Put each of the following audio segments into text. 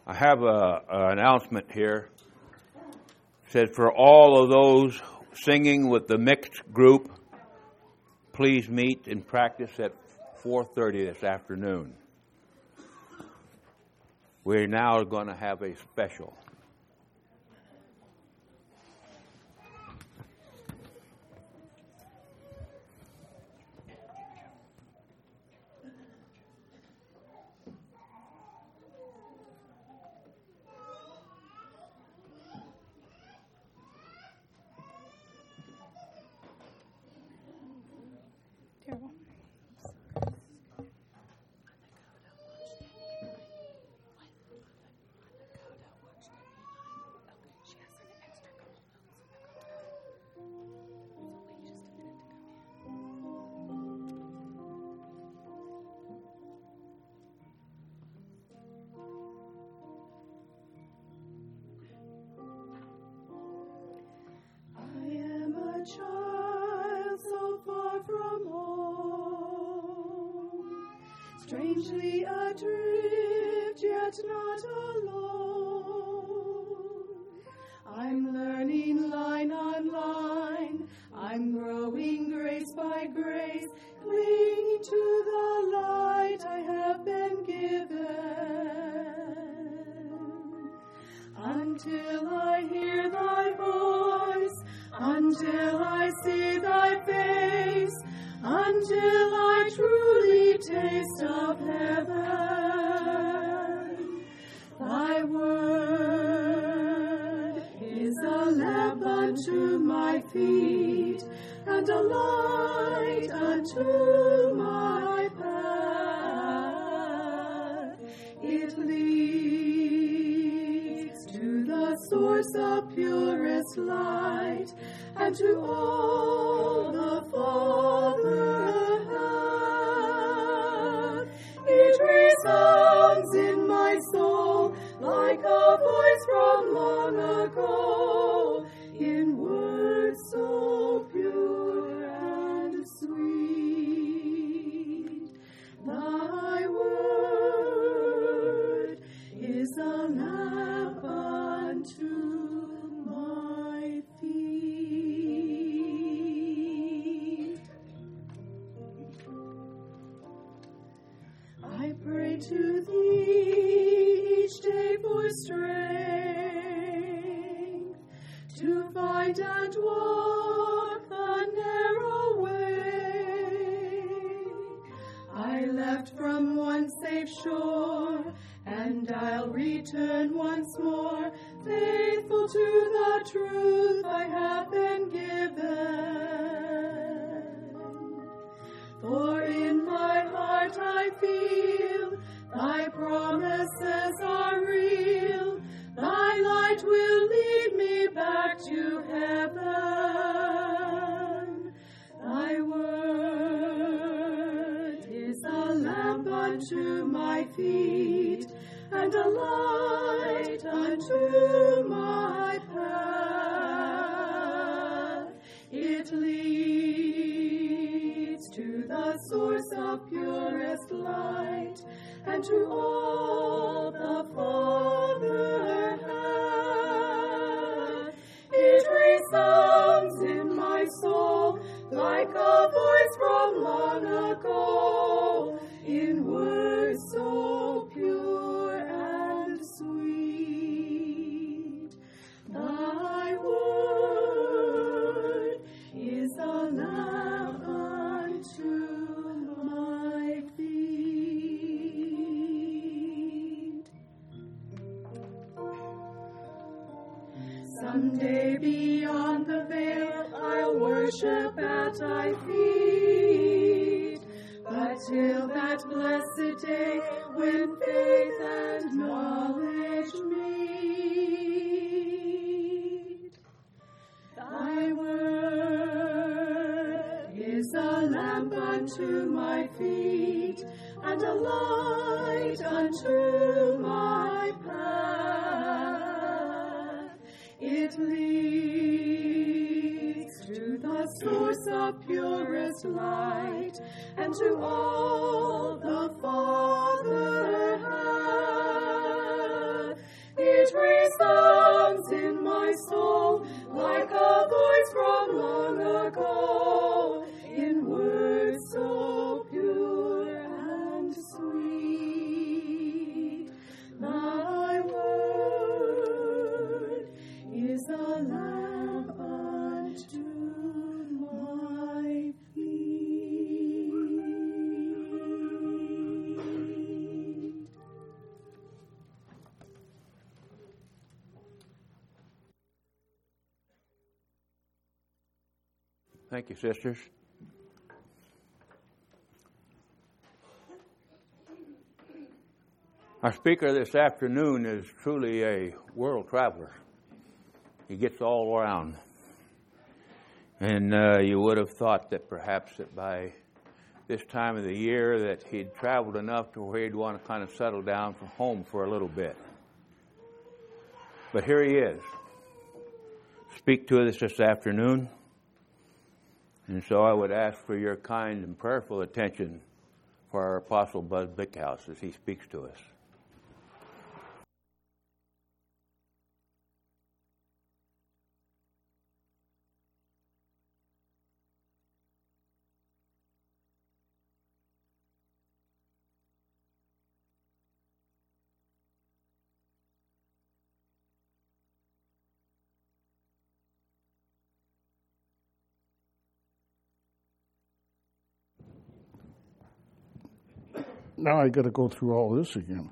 I have an announcement here. It said for all of those singing with the mixed group, please meet and practice at 4:30 this afternoon. We're now going to have a special. Child so far from home, strangely adrift yet not alone. I'm learning line on line, I'm growing grace by grace, clinging to the light I have been given. Until I hear thy voice, until I see thy face, until I truly taste of heaven. Thy word is a lamp unto my feet and a light unto my path. It leads to the source of purest light, and to all the Father hath. It resounds in my soul like a voice from long ago, in words so pure and sweet. Thy word is a lamp unto my feet. I pray to thee each day for strength to find and walk the narrow way. I left from one safe shore, and I'll return once more, faithful to the truth I have been given. For in my heart I feel thy promises are real, thy light will lead me back to heaven. Thy word is a lamp unto my feet and a light unto my path. It leads to the source of purest light, and to all the Father hath. It resounds in my soul like a voice from long ago, in words so pure and sweet. Thy word is a lamp unto my feet. Someday beyond the veil I'll worship at thy feet, but till that blessed day when faith and knowledge meet, thy word is a lamp unto my feet and a light unto my path. It leads to the source of purest light, and to all the Father hath. sounds in my soul like a voice from long ago, in words so pure and sweet. Thy word is a lamp unto my feet. Thank you, sisters. Our speaker this afternoon is truly a world traveler. He gets all around. And you would have thought that perhaps that by this time of the year that he'd traveled enough to where he'd want to kind of settle down from home for a little bit. But here he is. Speak to us this afternoon. And so I would ask for your kind and prayerful attention for our Apostle Buzz Bickhouse as he speaks to us. Now I got to go through all this again.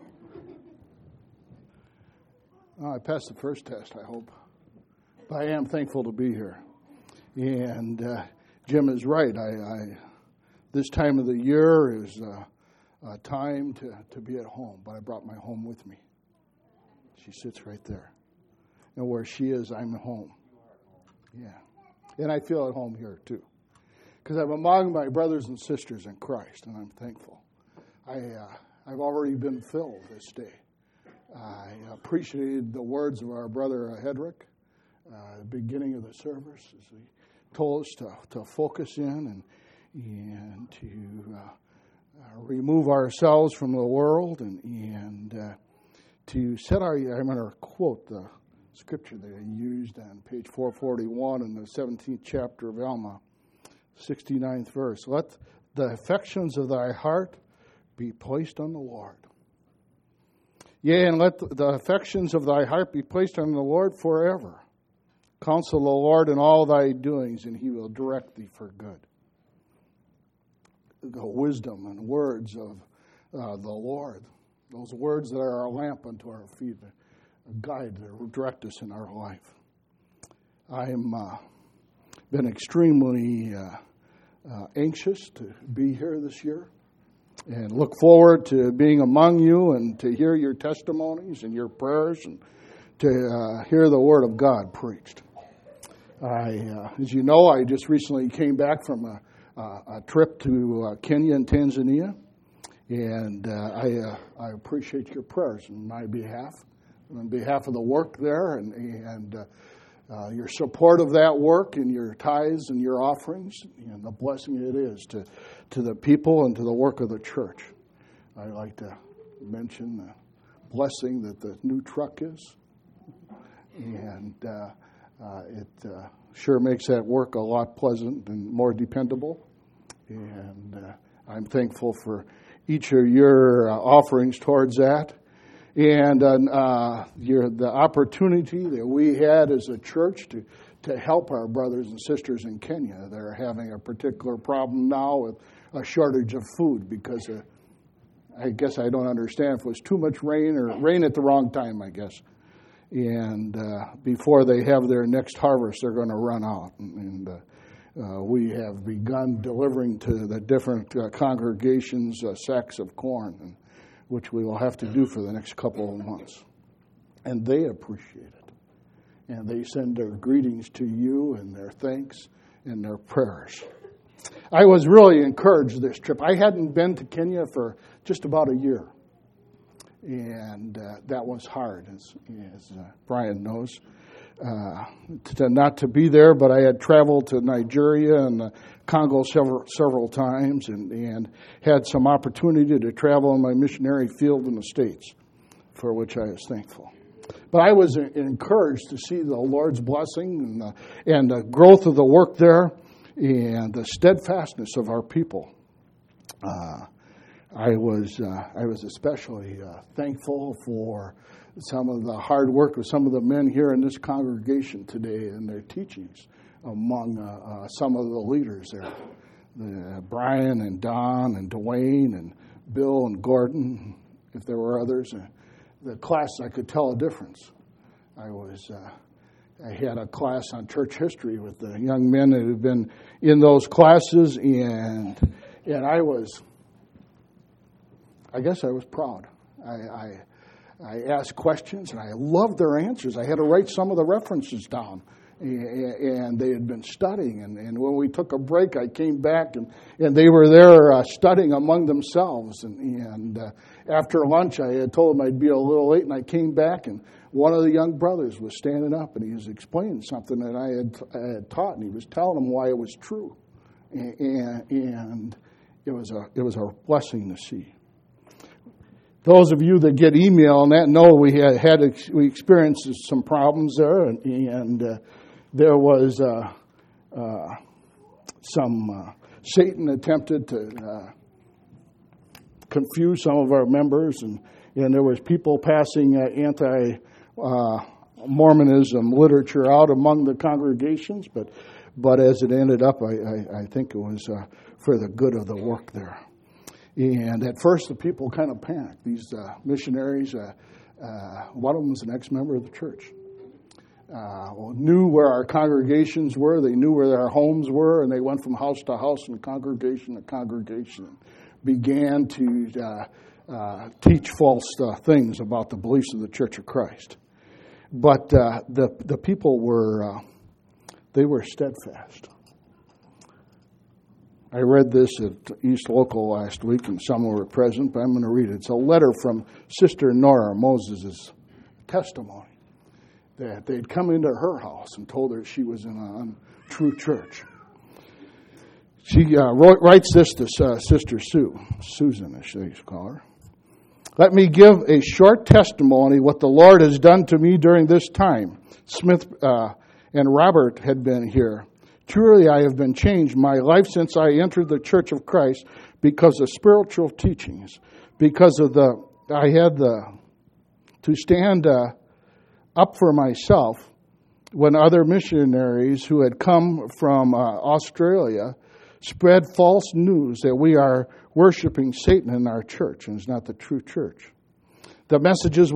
I passed the first test, I hope. But I am thankful to be here. And Jim is right. This time of the year is a time to be at home. But I brought my home with me. She sits right there. And where she is, I'm at home. Yeah. And I feel at home here, too. Because I'm among my brothers and sisters in Christ, and I'm thankful. I've already been filled this day. I appreciated the words of our brother Hedrick at the beginning of the service as he told us to focus in and to remove ourselves from the world and to set our. I'm going to quote the scripture that I used on page 441 in the 17th chapter of Alma, 69th verse. Let the affections of thy heart be placed on the Lord. Yea, and let the affections of thy heart be placed on the Lord forever. Counsel the Lord in all thy doings, and he will direct thee for good. The wisdom and words of the Lord, those words that are a lamp unto our feet, a guide that will direct us in our life. I'm been extremely anxious to be here this year. And look forward to being among you and to hear your testimonies and your prayers and to hear the Word of God preached. As you know, I just recently came back from a trip to Kenya and Tanzania. And I appreciate your prayers on my behalf, on behalf of the work there and your support of that work and your tithes and your offerings and the blessing it is to the people and to the work of the church. I'd like to mention the blessing that the new truck is. And it sure makes that work a lot pleasant and more dependable. And I'm thankful for each of your offerings towards that. And the opportunity that we had as a church to help our brothers and sisters in Kenya. They're having a particular problem now with a shortage of food because I guess I don't understand if it was too much rain or rain at the wrong time, I guess. And before they have their next harvest, they're going to run out. And we have begun delivering to the different congregations sacks of corn, which we will have to do for the next couple of months. And they appreciate it. And they send their greetings to you and their thanks and their prayers. I was really encouraged this trip. I hadn't been to Kenya for just about a year. And that was hard, as Brian knows, not to be there. But I had traveled to Nigeria and Congo several times and had some opportunity to travel in my missionary field in the States, for which I was thankful. But I was encouraged to see the Lord's blessing and the growth of the work there and the steadfastness of our people. I was especially thankful for some of the hard work of some of the men here in this congregation today and their teachings among some of the leaders there. Brian and Don and Dwayne and Bill and Gordon, if there were others. The class, I could tell a difference. I had a class on church history with the young men that had been in those classes, and I guess I was proud. I asked questions, and I loved their answers. I had to write some of the references down, and they had been studying. And when we took a break, I came back, and they were there studying among themselves. And after lunch, I had told them I'd be a little late, and I came back, and one of the young brothers was standing up, and he was explaining something that I had taught, and he was telling them why it was true. And it was a blessing to see. Those of you that get email on that know we experienced some problems there, and there was some Satan attempted to confuse some of our members, and there was people passing anti-Mormonism literature out among the congregations, but as it ended up, I think it was for the good of the work there. And at first, the people kind of panicked. These missionaries, one of them was an ex-member of the church, knew where our congregations were. They knew where our homes were, and they went from house to house and congregation to congregation, and began to teach false things about the beliefs of the Church of Christ. But the people were steadfast. I read this at East Local last week, and some were present, but I'm going to read it. It's a letter from Sister Nora, Moses' testimony, that they'd come into her house and told her she was in an untrue church. She writes this to Sister Susan, as they call her. Let me give a short testimony what the Lord has done to me during this time. Smith and Robert had been here. Truly, I have been changed my life since I entered the Church of Christ because of spiritual teachings, because of I had to stand up for myself when other missionaries who had come from Australia spread false news that we are worshiping Satan in our church, and it's not the true church. The message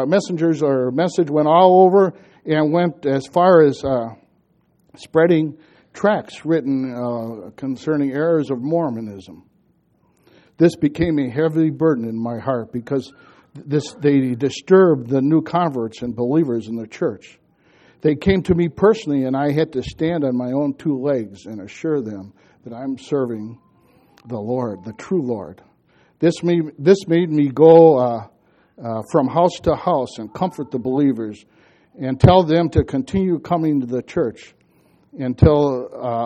went all over and went as far as spreading tracts written concerning errors of Mormonism. This became a heavy burden in my heart because they disturbed the new converts and believers in the church. They came to me personally, and I had to stand on my own two legs and assure them that I'm serving the Lord, the true Lord. This made me go from house to house and comfort the believers and tell them to continue coming to the church until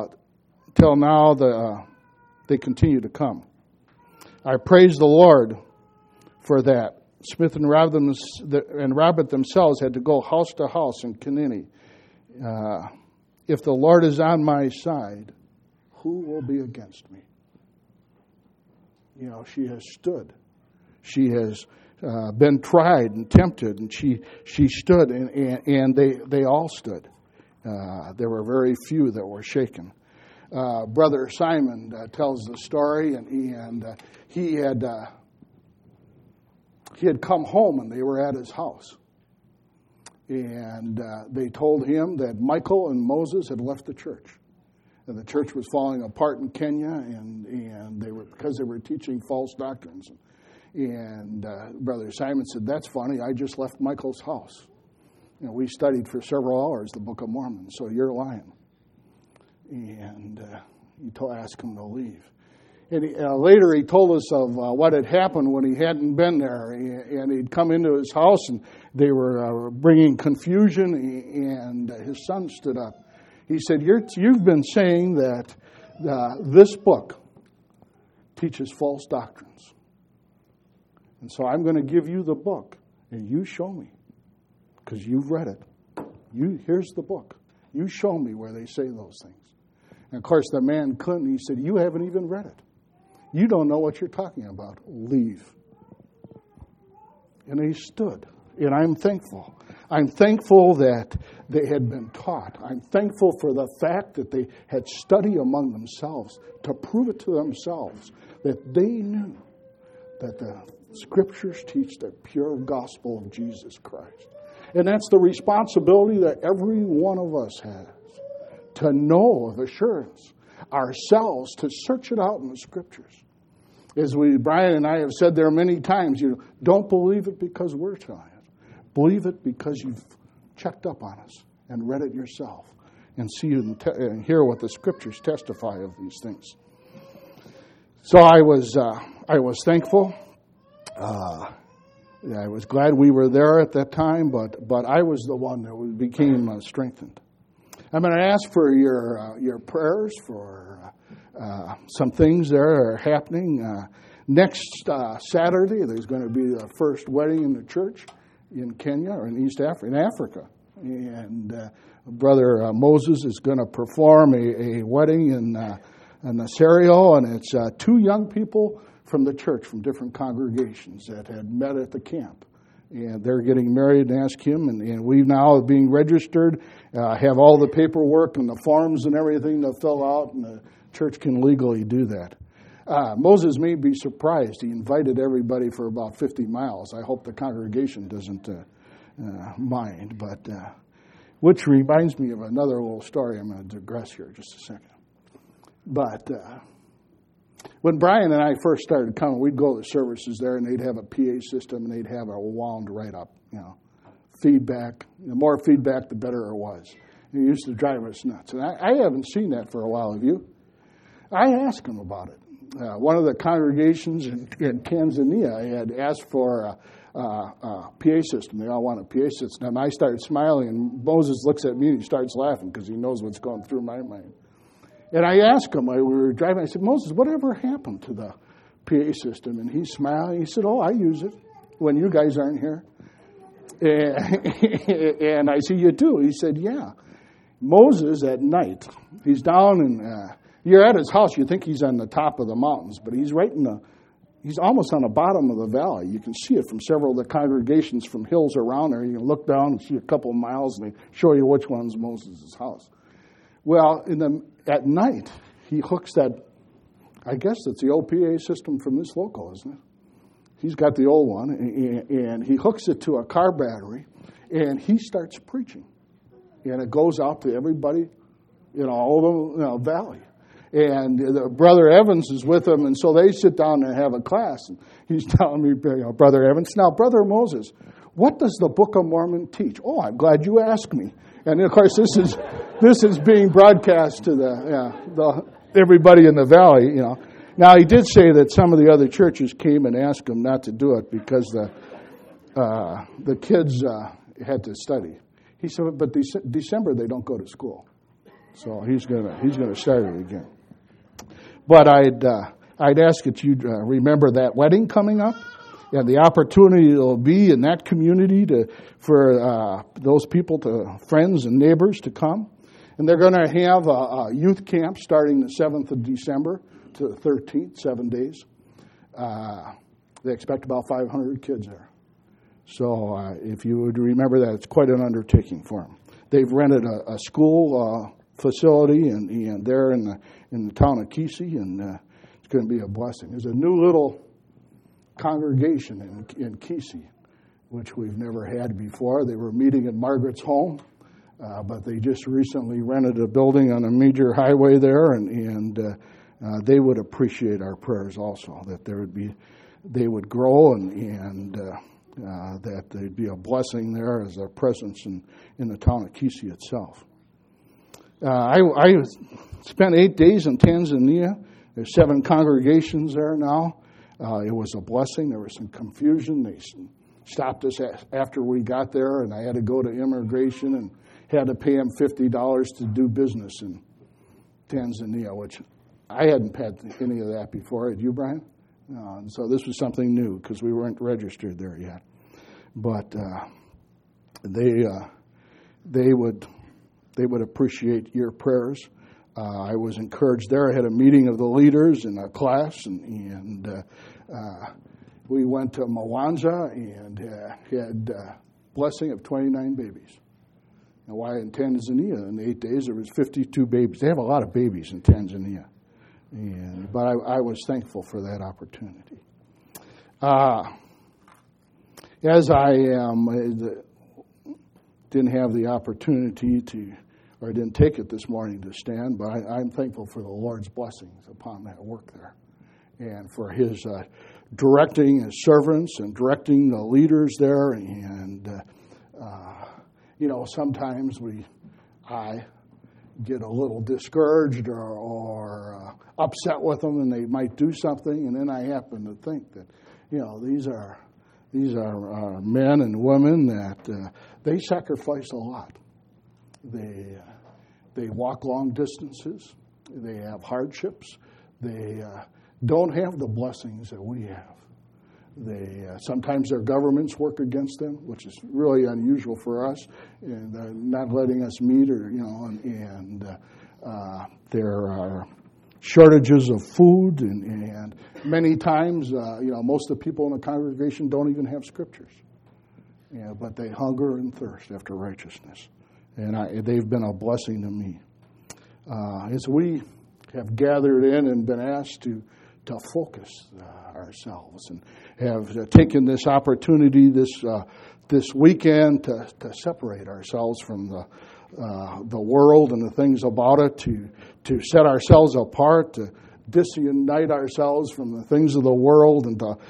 now they continue to come. I praise the Lord for that. Smith and Robert themselves had to go house to house in Kanini. If the Lord is on my side, who will be against me? You know, she has stood. She has been tried and tempted, and she stood, and they all stood. There were very few that were shaken. Brother Simon tells the story, and he had come home, and they were at his house. And they told him that Michael and Moses had left the church. And the church was falling apart in Kenya, and because they were teaching false doctrines. And Brother Simon said, "That's funny. I just left Michael's house. You know, we studied for several hours the Book of Mormon, so you're lying." And he asked him to leave. And later he told us of what had happened when he hadn't been there. And he'd come into his house, and they were bringing confusion, and his son stood up. He said, "You've been saying that this book teaches false doctrines. And so I'm going to give you the book, and you show me." because you've read it. Here's the book. You show me where they say those things. And of course, the man couldn't. He said, you haven't even read it. You don't know what you're talking about. Leave. And he stood. And I'm thankful. I'm thankful that they had been taught. I'm thankful for the fact that they had studied among themselves to prove it to themselves that they knew that the Scriptures teach the pure gospel of Jesus Christ. And that's the responsibility that every one of us has, to know of assurance ourselves, to search it out in the Scriptures. As Brian and I have said there many times, don't believe it because we're telling it. Believe it because you've checked up on us and read it yourself and see and hear what the Scriptures testify of these things. So I was thankful. I was glad we were there at that time, but I was the one that became strengthened. I'm going to ask for your prayers for some things that are happening. Next Saturday, there's going to be the first wedding in the church in Kenya or in Africa. And Brother Moses is going to perform a wedding in Nasario, and it's 2 young people from the church, from different congregations that had met at the camp. And they're getting married and ask him, and we now being registered, have all the paperwork and the forms and everything to fill out, and the church can legally do that. Moses may be surprised. He invited everybody for about 50 miles. I hope the congregation doesn't mind. But which reminds me of another little story. I'm going to digress here just a second. But when Brian and I first started coming, we'd go to services there, and they'd have a PA system, and they'd have a wound right up, feedback. The more feedback, the better it was. And it used to drive us nuts. And I haven't seen that for a while, have you? I asked him about it. One of the congregations in Tanzania had asked for a PA system. They all want a PA system. And I started smiling, and Moses looks at me and he starts laughing because he knows what's going through my mind. And I asked him, we were driving, I said, Moses, whatever happened to the PA system? And he's smiling. He said, I use it when you guys aren't here. And I said, you do? He said, yeah. Moses at night, he's down in, you're at his house, you think he's on the top of the mountains, but he's he's almost on the bottom of the valley. You can see it from several of the congregations from hills around there. You can look down and see a couple of miles, and they show you which one's Moses' house. Well, at night, he hooks that, I guess it's the old PA system from this local, isn't it? He's got the old one, and he hooks it to a car battery, and he starts preaching. And it goes out to everybody, all the valley. And Brother Evans is with him, and so they sit down and have a class. And he's telling me, Brother Evans, now, Brother Moses, what does the Book of Mormon teach? Oh, I'm glad you asked me. And of course, this is being broadcast to the everybody in the valley. Now he did say that some of the other churches came and asked him not to do it because the kids had to study. He said, but December they don't go to school, so he's gonna start it again. But I'd ask that you remember that wedding coming up. And the opportunity will be in that community for those people, friends and neighbors, to come. And they're going to have a youth camp starting the 7th of December to the 13th, 7 days. They expect about 500 kids there. So if you would remember that, it's quite an undertaking for them. They've rented a school facility and there in the town of Kisi, and it's going to be a blessing. There's a new little congregation in Kisi, which we've never had before. They were meeting at Margaret's home, but they just recently rented a building on a major highway there, and they would appreciate our prayers also, that they would grow and that there'd be a blessing there as a presence in the town of Kisi itself. I spent 8 days in Tanzania. There's 7 congregations there now. It was a blessing. There was some confusion. They stopped us after we got there, and I had to go to immigration and had to pay them $50 to do business in Tanzania, which I hadn't had any of that before. Had you, Brian? No, and so this was something new because we weren't registered there yet. But they would appreciate your prayers. I was encouraged there. I had a meeting of the leaders in a class, and we went to Mwanza and had blessing of 29 babies. Now, why in Tanzania in 8 days there was 52 babies. They have a lot of babies in Tanzania, but I was thankful for that opportunity. As I didn't have the opportunity to, or didn't take it this morning to stand, but I'm thankful for the Lord's blessings upon that work there, and for His directing His servants and directing the leaders there. And sometimes I get a little discouraged or upset with them, and they might do something, and then I happen to think that these are men and women that they sacrifice a lot. They walk long distances. They have hardships. They don't have the blessings that we have. Sometimes their governments work against them, which is really unusual for us, and not letting us meet, there are shortages of food, and many times, most of the people in the congregation don't even have scriptures, but they hunger and thirst after righteousness, and they've been a blessing to me. As we have gathered in and been asked to focus ourselves, and have taken this opportunity this weekend to separate ourselves from the world and the things about it, to set ourselves apart, to disunite ourselves from the things of the world, and to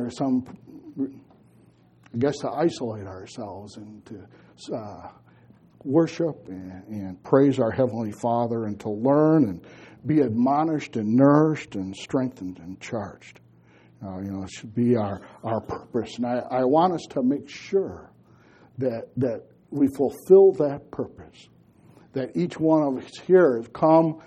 isolate ourselves, and to worship and praise our Heavenly Father, and to learn and be admonished and nourished and strengthened and charged. It should be our purpose. And I want us to make sure that we fulfill that purpose, that each one of us here has come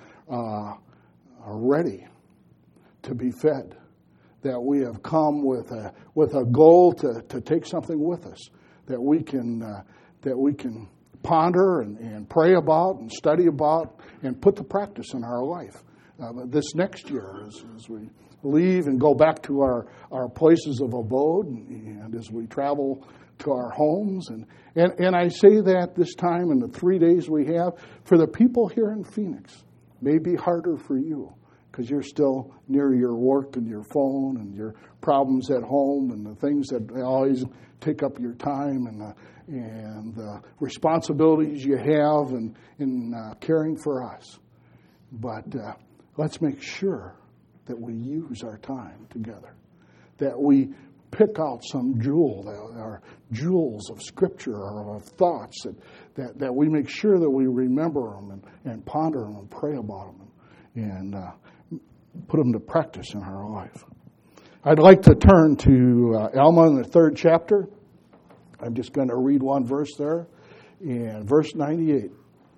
ready to be fed, that we have come with a goal to take something with us, that we can ponder and pray about and study about and put to practice in our life. This next year, as we leave and go back to our places of abode, and as we travel to our homes. And I say that this time in the 3 days we have, for the people here in Phoenix, may be harder for you, because you're still near your work and your phone and your problems at home and the things that always take up your time, and the responsibilities you have in caring for us. But let's make sure that we use our time together, that we pick out some jewel, that are jewels of Scripture or of thoughts, that we make sure that we remember them and ponder them and pray about them and put them to practice in our life. I'd like to turn to Alma in the 3rd chapter. I'm just going to read one verse there, and verse 98.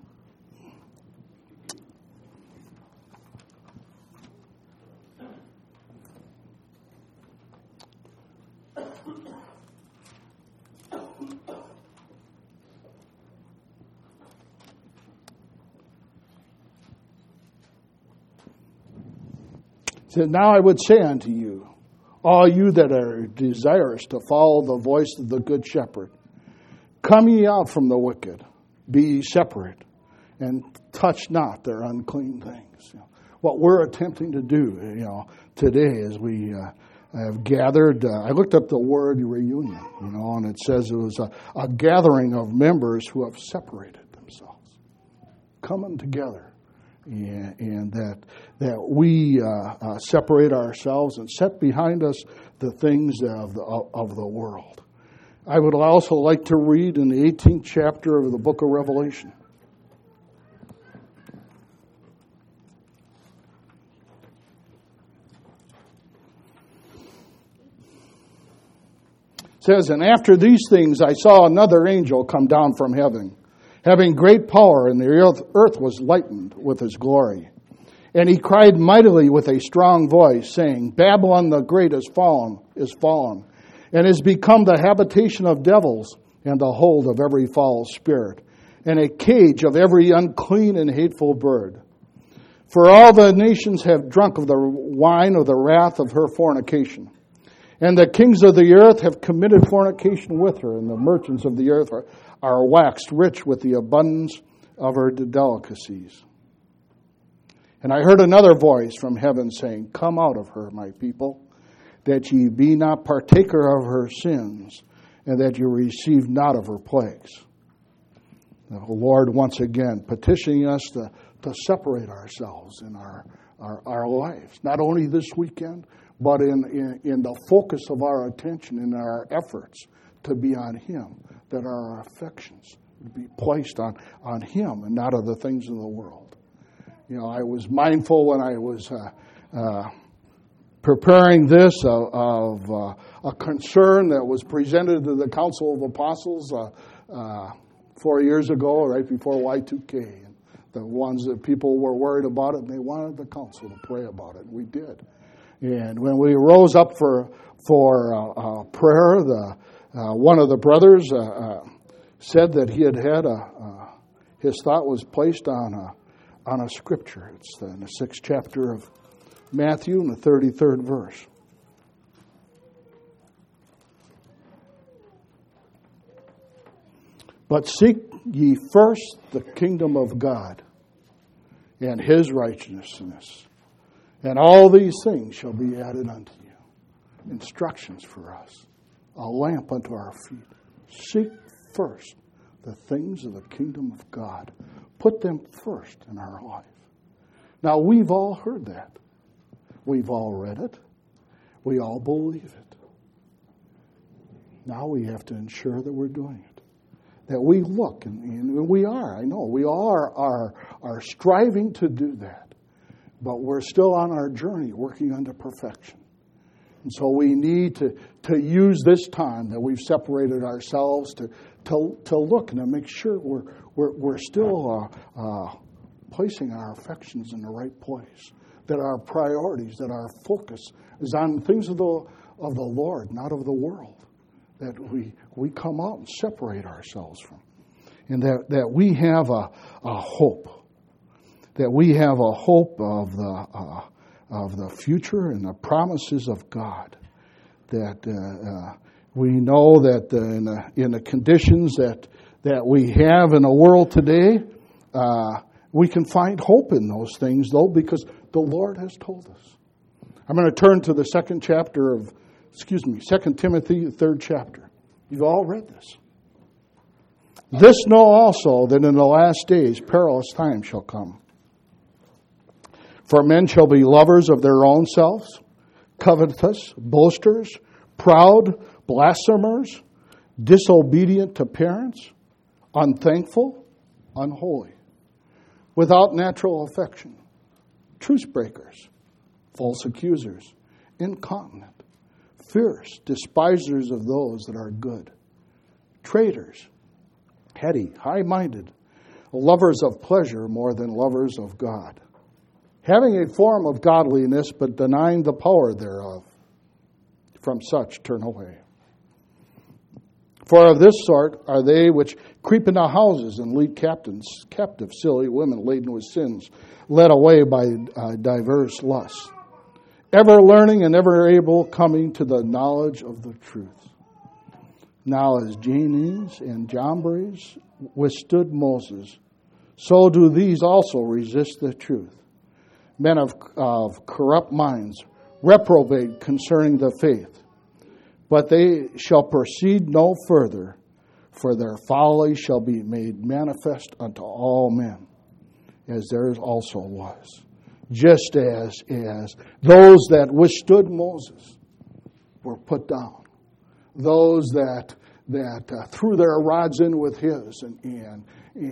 It says, "Now I would say unto you, all you that are desirous to follow the voice of the good shepherd, come ye out from the wicked, be ye separate, and touch not their unclean things." What we're attempting to do, today as we have gathered, I looked up the word reunion, and it says it was a gathering of members who have separated themselves, coming together. And that we separate ourselves and set behind us the things of the world. I would also like to read in the 18th chapter of the book of Revelation. It says, "And after these things I saw another angel come down from heaven, having great power, and the earth was lightened with his glory. And he cried mightily with a strong voice, saying, Babylon the great is fallen, and is become the habitation of devils, and the hold of every foul spirit, and a cage of every unclean and hateful bird. For all the nations have drunk of the wine of the wrath of her fornication. And the kings of the earth have committed fornication with her, and the merchants of the earth are waxed rich with the abundance of her delicacies. And I heard another voice from heaven saying, Come out of her, my people, that ye be not partaker of her sins, and that you receive not of her plagues. The Lord once again petitioning us to separate ourselves in our lives, not only this weekend, but in the focus of our attention and our efforts to be on Him, that our affections would be placed on Him and not on the things of the world. You know, I was mindful when I was preparing this of a concern that was presented to the Council of Apostles 4 years ago, right before Y2K. And the ones that people were worried about it, and they wanted the council to pray about it. We did. And when we rose up for prayer, one of the brothers said that he had his thought was placed on a scripture. It's in the 6th chapter of Matthew, in the 33rd verse. But seek ye first the kingdom of God and His righteousness, and all these things shall be added unto you. Instructions for us, a lamp unto our feet. Seek first the things of the kingdom of God. Put them first in our life. Now, we've all heard that. We've all read it. We all believe it. Now we have to ensure that we're doing it. That we look, and we are, I know, we all are striving to do that. But we're still on our journey working unto perfection. And so we need to use this time that we've separated ourselves to look and to make sure we're still placing our affections in the right place. That our priorities, that our focus is on things of the Lord, not of the world. That we come out and separate ourselves from. And that we have a hope. That we have a hope of the future and the promises of God. That we know that in the conditions that we have in the world today, we can find hope in those things, though, because the Lord has told us. I'm going to turn to the 2 Timothy, the 3rd chapter. You've all read this. This know also that in the last days perilous times shall come. For men shall be lovers of their own selves, covetous, boasters, proud, blasphemers, disobedient to parents, unthankful, unholy, without natural affection, truce breakers, false accusers, incontinent, fierce, despisers of those that are good, traitors, heady, high-minded, lovers of pleasure more than lovers of God, having a form of godliness but denying the power thereof. From such turn away. For of this sort are they which creep into houses and lead captive silly women laden with sins, led away by diverse lusts, ever learning and ever able coming to the knowledge of the truth. Now as Jannes and Jambres withstood Moses, so do these also resist the truth. Men of corrupt minds, reprobate concerning the faith. But they shall proceed no further, for their folly shall be made manifest unto all men, as theirs also was. Just as those that withstood Moses were put down, those that threw their rods in with his, and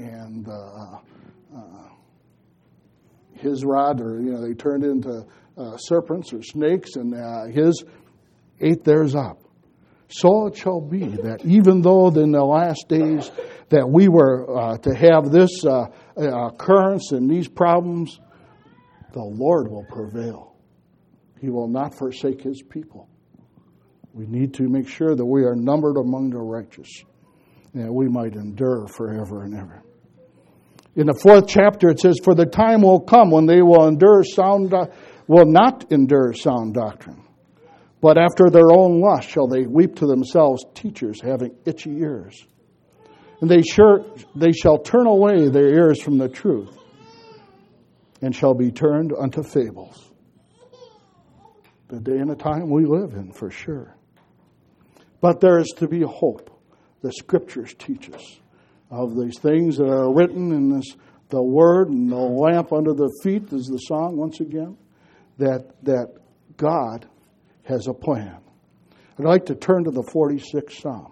his rod, or they turned into serpents or snakes, and his ate theirs up. So it shall be that even though in the last days that we were to have this occurrence and these problems, the Lord will prevail. He will not forsake His people. We need to make sure that we are numbered among the righteous. that we might endure forever and ever. In the 4th chapter it says, "For the time will come when they will not endure sound doctrine, but after their own lust shall they weep to themselves teachers having itchy ears. And they shall turn away their ears from the truth, and shall be turned unto fables." The day and the time we live in, for sure. But there is to be hope. The Scriptures teach us of these things that are written in this, the Word, and the lamp under the feet is the song once again, that God has a plan. I'd like to turn to the 46th Psalm.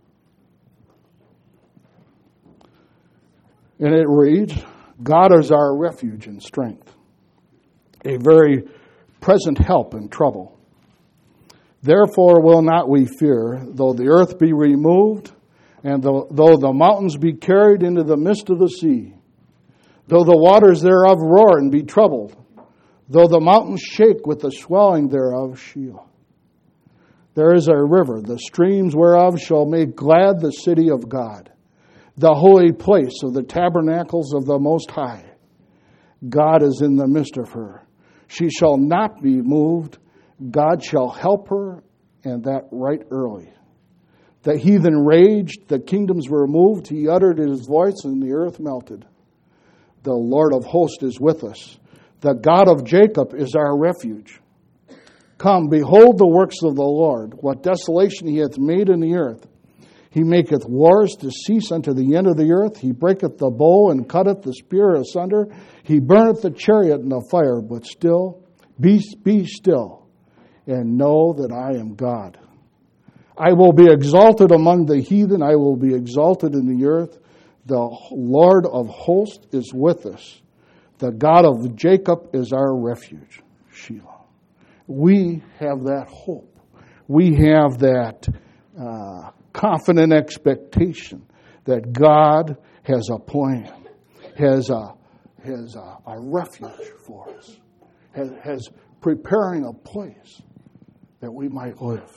And it reads, "God is our refuge and strength, a very present help in trouble. Therefore will not we fear, though the earth be removed, and though the mountains be carried into the midst of the sea, though the waters thereof roar and be troubled, though the mountains shake with the swelling thereof, Shelah. There is a river, the streams whereof shall make glad the city of God, the holy place of the tabernacles of the Most High. God is in the midst of her. She shall not be moved. God shall help her, and that right early. The heathen raged, the kingdoms were moved. He uttered his voice, and the earth melted. The Lord of hosts is with us. The God of Jacob is our refuge. Come, behold the works of the Lord, what desolation he hath made in the earth. He maketh wars to cease unto the end of the earth. He breaketh the bow and cutteth the spear asunder. He burneth the chariot in the fire. But still, be still, and know that I am God. I will be exalted among the heathen. I will be exalted in the earth. The Lord of hosts is with us. The God of Jacob is our refuge. Shelah. We have that hope. We have that confident expectation that God has a plan, has a refuge for us, has preparing a place that we might live.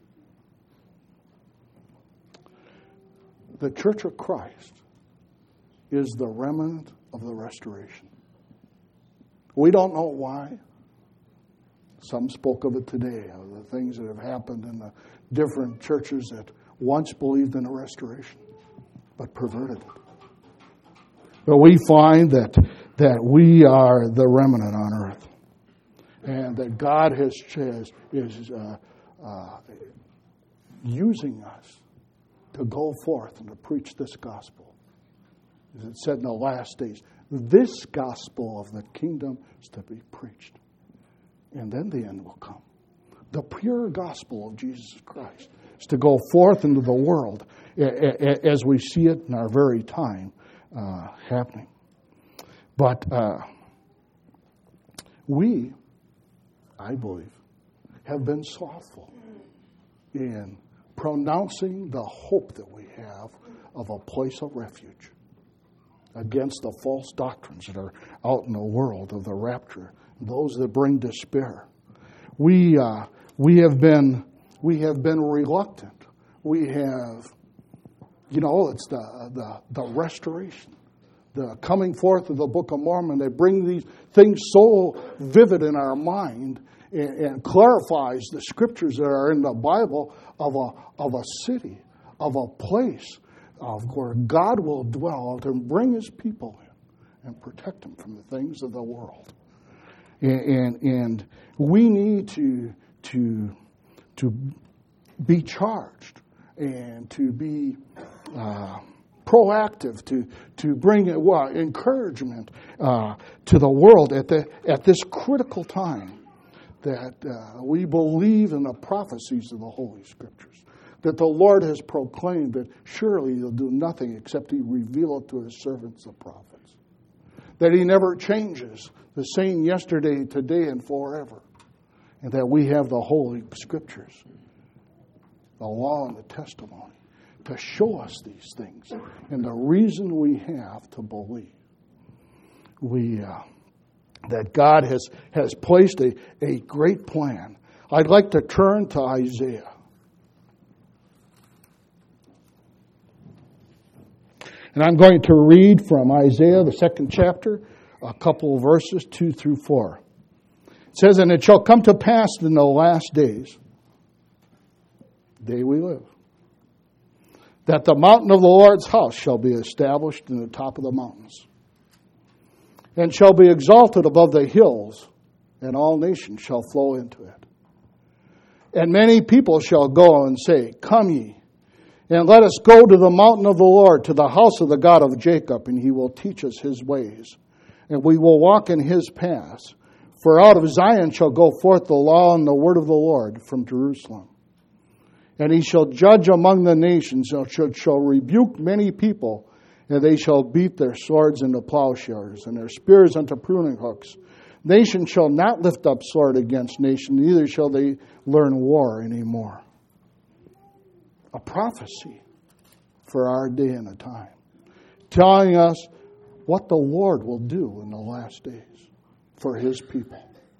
The Church of Christ is the remnant of the restoration. We don't know why. Some spoke of it today, of the things that have happened in the different churches that once believed in a restoration, but perverted it. But we find that we are the remnant on earth, and that God is using us to go forth and to preach this gospel. As it said in the last days, this gospel of the kingdom is to be preached. And then the end will come. The pure gospel of Jesus Christ is to go forth into the world as we see it in our very time happening. But we, I believe, have been slothful in pronouncing the hope that we have of a place of refuge against the false doctrines that are out in the world of the rapture, those that bring despair. We have been reluctant. We have, it's the restoration, the coming forth of the Book of Mormon. They bring these things so vivid in our mind and clarifies the scriptures that are in the Bible of a city, of a place of where God will dwell and bring his people in and protect them from the things of the world. And we need to be charged and to be proactive to bring encouragement to the world at this critical time, that we believe in the prophecies of the Holy Scriptures, that the Lord has proclaimed that surely he'll do nothing except he reveal it to his servants, the prophets, that he never changes, the same yesterday, today, and forever, and that we have the Holy Scriptures, the law and the testimony, to show us these things, and the reason we have to believe that God has placed a great plan. I'd like to turn to Isaiah. And I'm going to read from Isaiah, the 2nd chapter, a couple of verses, 2 through 4. It says, "And it shall come to pass in the last days," day we live, "that the mountain of the Lord's house shall be established in the top of the mountains, and shall be exalted above the hills, and all nations shall flow into it. And many people shall go and say, Come ye, and let us go to the mountain of the Lord, to the house of the God of Jacob, and he will teach us his ways, and we will walk in his paths. For out of Zion shall go forth the law and the word of the Lord from Jerusalem. And he shall judge among the nations, and shall rebuke many people, and they shall beat their swords into plowshares, and their spears unto pruning hooks. Nation shall not lift up sword against nation, neither shall they learn war anymore." A prophecy for our day and a time, telling us what the Lord will do in the last days for his people.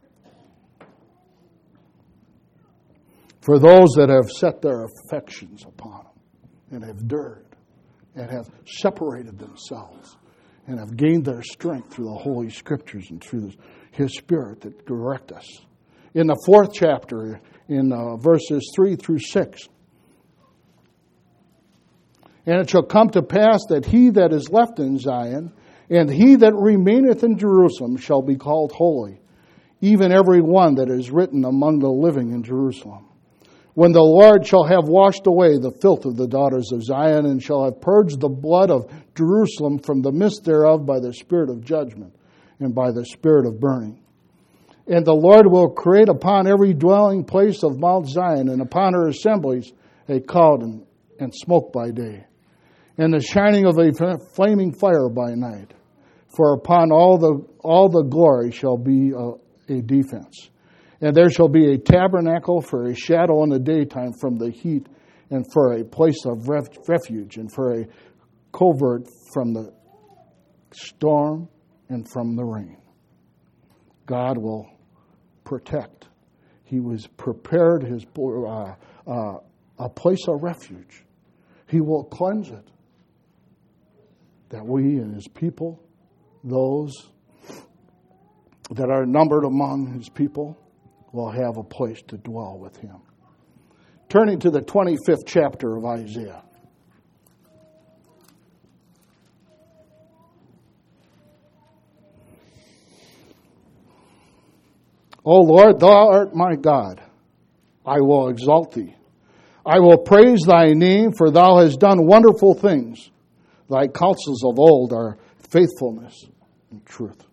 For those that have set their affections upon him and have dared and have separated themselves and have gained their strength through the Holy Scriptures and through his Spirit that direct us. In the 4th chapter, in verses 3 through 6, "And it shall come to pass that he that is left in Zion, and he that remaineth in Jerusalem shall be called holy, even every one that is written among the living in Jerusalem. When the Lord shall have washed away the filth of the daughters of Zion, and shall have purged the blood of Jerusalem from the midst thereof by the spirit of judgment, and by the spirit of burning. And the Lord will create upon every dwelling place of Mount Zion, and upon her assemblies, a cloud and smoke by day, and the shining of a flaming fire by night. For upon all the glory shall be a defense. And there shall be a tabernacle for a shadow in the daytime from the heat, and for a place of refuge, and for a covert from the storm and from the rain." God will protect. He was prepared a place of refuge. He will cleanse it, that we and his people, those that are numbered among his people, will have a place to dwell with him. Turning to the 25th chapter of Isaiah. "O Lord, thou art my God. I will exalt thee. I will praise thy name, for thou hast done wonderful things. Thy counsels of old are faithfulness and truth.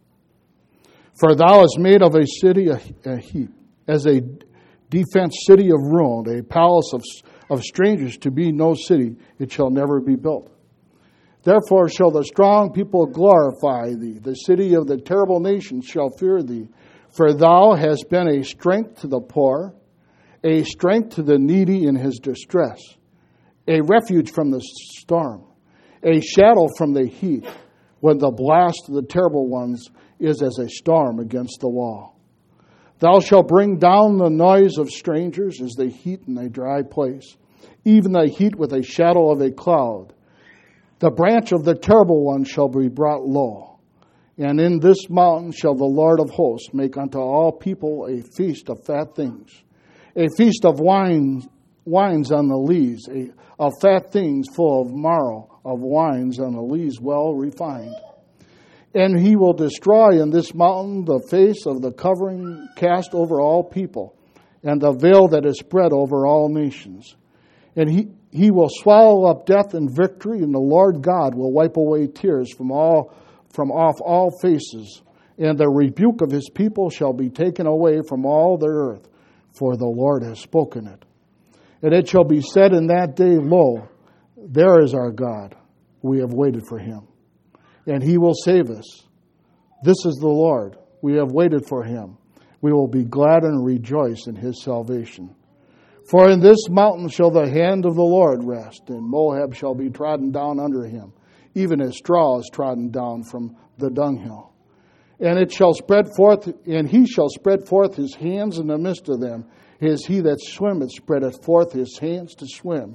For thou hast made of a city a heap, as a defense city of ruin, a palace of strangers to be no city, it shall never be built. Therefore shall the strong people glorify thee. The city of the terrible nations shall fear thee. For thou hast been a strength to the poor, a strength to the needy in his distress, a refuge from the storm, a shadow from the heat, when the blast of the terrible ones is as a storm against the wall. Thou shalt bring down the noise of strangers as the heat in a dry place, even the heat with a shadow of a cloud. The branch of the terrible one shall be brought low. And in this mountain shall the Lord of hosts make unto all people a feast of fat things, a feast of wines on the lees, of fat things full of marrow, of wines on the lees well refined. And he will destroy in this mountain the face of the covering cast over all people, and the veil that is spread over all nations. And he will swallow up death in victory, and the Lord God will wipe away tears from off all faces, and the rebuke of his people shall be taken away from all the earth, for the Lord has spoken it. And it shall be said in that day, Lo, there is our God. We have waited for him, and he will save us. This is the Lord. We have waited for him. We will be glad and rejoice in his salvation. For in this mountain shall the hand of the Lord rest, and Moab shall be trodden down under him, even as straw is trodden down from the dunghill. And it shall spread forth, and he shall spread forth his hands in the midst of them, as he that swimmeth spreadeth forth his hands to swim.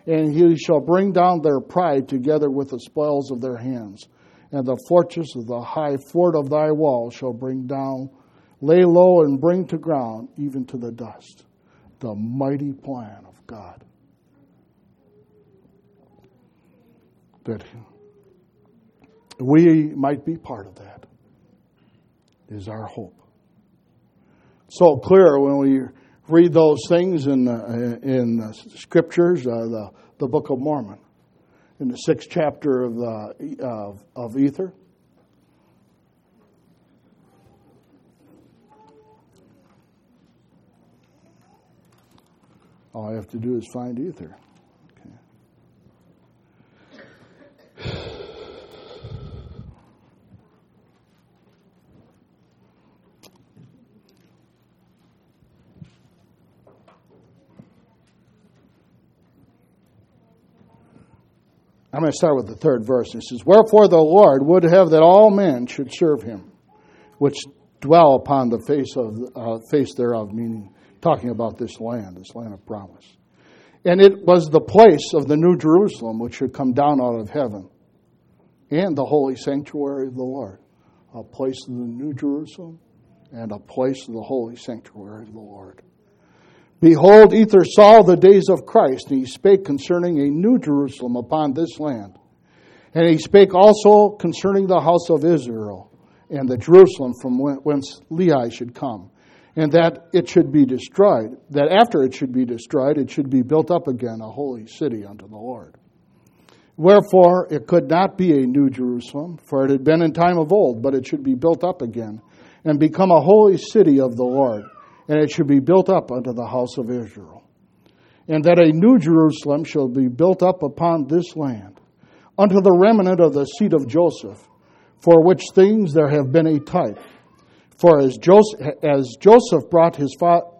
And he shall bring down their pride together with the spoils of their hands. And the fortress of the high fort of thy wall shall bring down, lay low and bring to ground, even to the dust. The mighty plan of God. That we might be part of that is our hope. So clear when we read those things in scriptures, the Book of Mormon, in the 6th chapter of Ether. All I have to do is find Ether. I'm going to start with the 3rd verse. It says, Wherefore the Lord would have that all men should serve him, which dwell upon the face thereof, meaning talking about this land of promise. And it was the place of the New Jerusalem, which should come down out of heaven, and the holy sanctuary of the Lord. A place of the New Jerusalem, and a place of the holy sanctuary of the Lord. Behold, Ether saw the days of Christ, and he spake concerning a new Jerusalem upon this land. And he spake also concerning the house of Israel, and the Jerusalem from whence Lehi should come, and that it should be destroyed, that after it should be destroyed, it should be built up again, a holy city unto the Lord. Wherefore it could not be a new Jerusalem, for it had been in time of old, but it should be built up again, and become a holy city of the Lord. And it should be built up unto the house of Israel. And that a new Jerusalem shall be built up upon this land, unto the remnant of the seed of Joseph, for which things there have been a type. For as Joseph brought his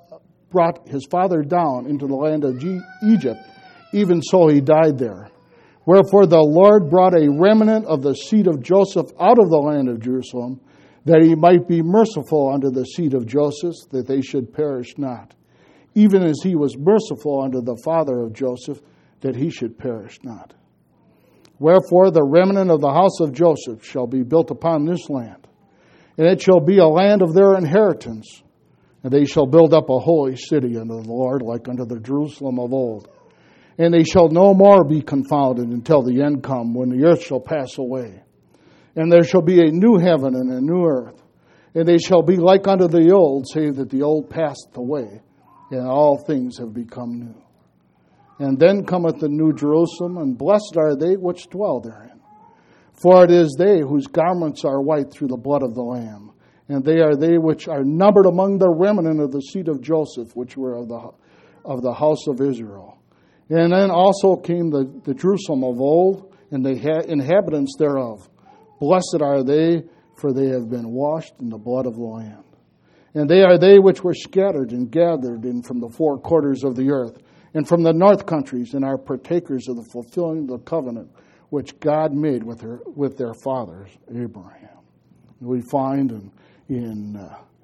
father down into the land of Egypt, even so he died there. Wherefore the Lord brought a remnant of the seed of Joseph out of the land of Jerusalem, that he might be merciful unto the seed of Joseph, that they should perish not, even as he was merciful unto the father of Joseph, that he should perish not. Wherefore the remnant of the house of Joseph shall be built upon this land, and it shall be a land of their inheritance, and they shall build up a holy city unto the Lord, like unto the Jerusalem of old. And they shall no more be confounded until the end come, when the earth shall pass away. And there shall be a new heaven and a new earth. And they shall be like unto the old, save that the old passed away, and all things have become new. And then cometh the new Jerusalem, and blessed are they which dwell therein. For it is they whose garments are white through the blood of the Lamb. And they are they which are numbered among the remnant of the seed of Joseph, which were of the house of Israel. And then also came the Jerusalem of old, and the inhabitants thereof. Blessed are they, for they have been washed in the blood of the Lamb. And they are they which were scattered and gathered in from the 4 quarters of the earth, and from the north countries, and are partakers of the fulfilling of the covenant which God made with their fathers, Abraham. We find in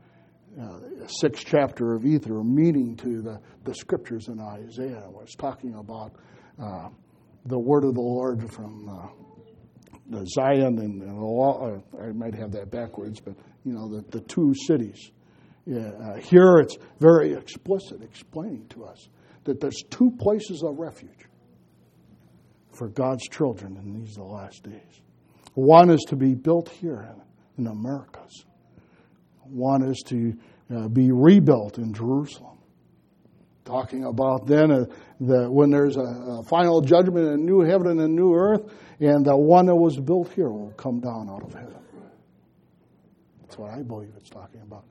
6th chapter of Ether a meaning to the scriptures in Isaiah, where it's talking about the word of the Lord from the Zion and I might have that backwards, but the 2 cities. Here it's very explicit, explaining to us that there's 2 places of refuge for God's children in these the last days. One is to be built here in the Americas. One is to be rebuilt in Jerusalem. Talking about then when there's a final judgment, a new heaven and a new earth, and the one that was built here will come down out of heaven. That's what I believe it's talking about.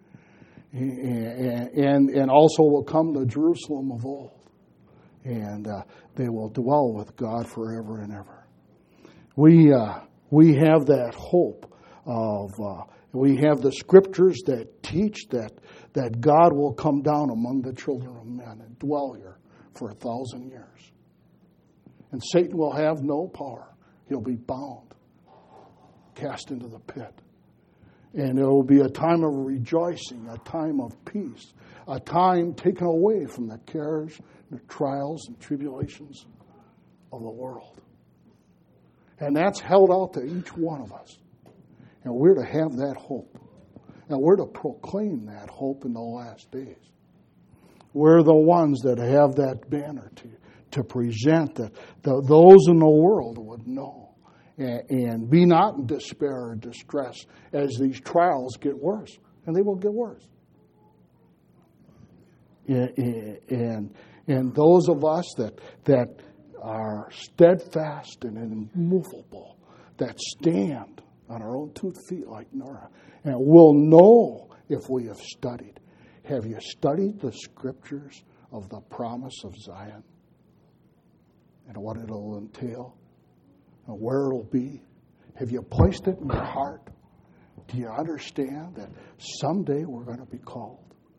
And also will come the Jerusalem of old, and they will dwell with God forever and ever. We have that hope of. We have the scriptures that teach that God will come down among the children of men and dwell here for 1,000 years. And Satan will have no power. He'll be bound, cast into the pit. And it will be a time of rejoicing, a time of peace, a time taken away from the cares, the trials, and tribulations of the world. And that's held out to each one of us. And we're to have that hope. And we're to proclaim that hope in the last days. We're the ones that have that banner to present that those in the world would know. And be not in despair or distress as these trials get worse. And they will get worse. And those of us that are steadfast and immovable, that stand on our own 2 feet like Noah, and will know if we have studied. Have you studied the scriptures of the promise of Zion? And what it'll entail? And where it'll be? Have you placed it in your heart? Do you understand that someday we're going to be called?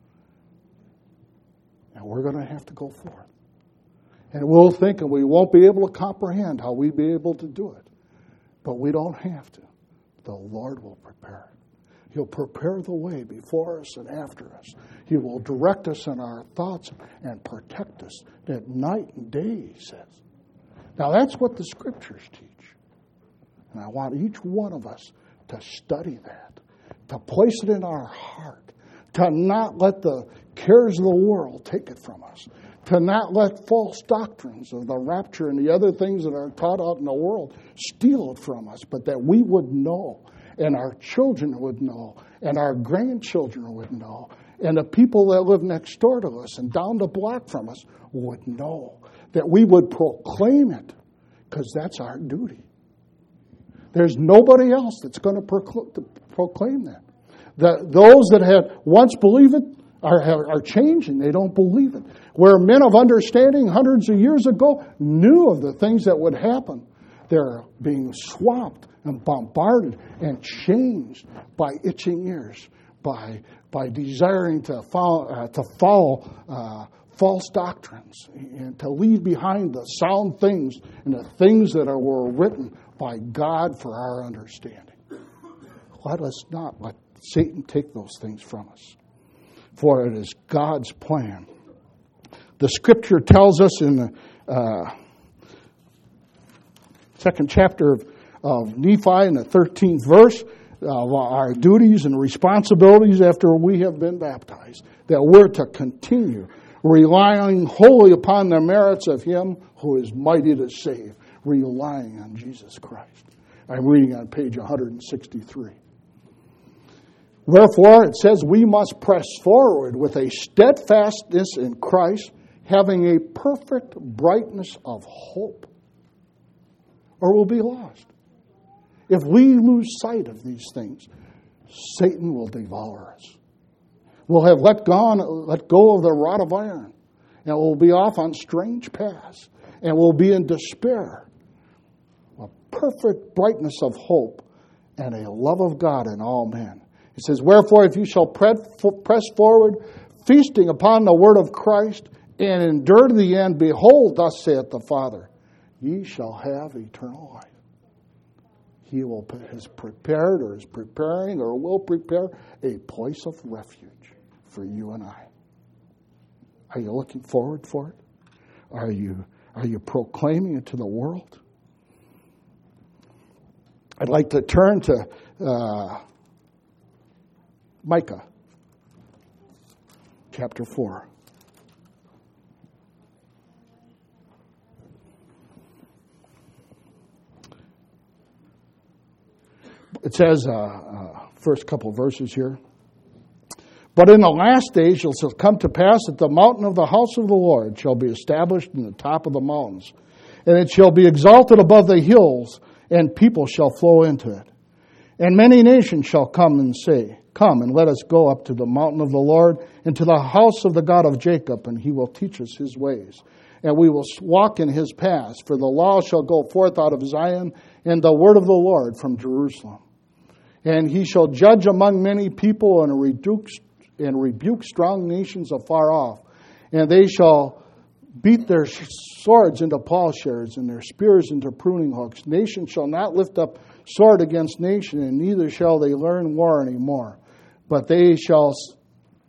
And we're going to have to go forth. And we'll think and we won't be able to comprehend how we be able to do it. But we don't have to. The Lord will prepare it. He'll prepare the way before us and after us. He will direct us in our thoughts and protect us at night and day, he says. Now that's what the scriptures teach. And I want each one of us to study that, to place it in our heart, to not let the cares of the world take it from us, to not let false doctrines of the rapture and the other things that are taught out in the world steal it from us, but that we would know, and our children would know, and our grandchildren would know, and the people that live next door to us and down the block from us would know, that we would proclaim it, because that's our duty. There's nobody else that's going to proclaim that. Those that had once believed it are changing. They don't believe it. Where men of understanding hundreds of years ago knew of the things that would happen, they're being swamped and bombarded and changed by itching ears, by desiring to follow false doctrines and to leave behind the sound things and the things that were written by God for our understanding. Let us not let Satan take those things from us, for it is God's plan. The scripture tells us in the second chapter of Nephi in the 13th verse of our duties and responsibilities after we have been baptized, that we're to continue relying wholly upon the merits of Him who is mighty to save, relying on Jesus Christ. I'm reading on page 163. Wherefore, it says, we must press forward with a steadfastness in Christ, having a perfect brightness of hope, or we'll be lost. If we lose sight of these things, Satan will devour us. We'll have let go of the rod of iron, and we'll be off on strange paths, and we'll be in despair. A perfect brightness of hope and a love of God in all men. It says, wherefore, if you shall press forward, feasting upon the word of Christ, and endure to the end, behold, thus saith the Father, ye shall have eternal life. He has prepared or is preparing or will prepare a place of refuge for you and I. Are you looking forward for it? Are you proclaiming it to the world? I'd like to turn to Micah, chapter 4. It says, first couple of verses here. But in the last days it shall come to pass that the mountain of the house of the Lord shall be established in the top of the mountains, and it shall be exalted above the hills, and people shall flow into it. And many nations shall come and say, come and let us go up to the mountain of the Lord and to the house of the God of Jacob, and He will teach us His ways. And we will walk in His paths, for the law shall go forth out of Zion, and the word of the Lord from Jerusalem. And He shall judge among many people and rebuke strong nations afar off. And they shall beat their swords into plowshares and their spears into pruning hooks. Nation shall not lift up sword against nation, and neither shall they learn war anymore. But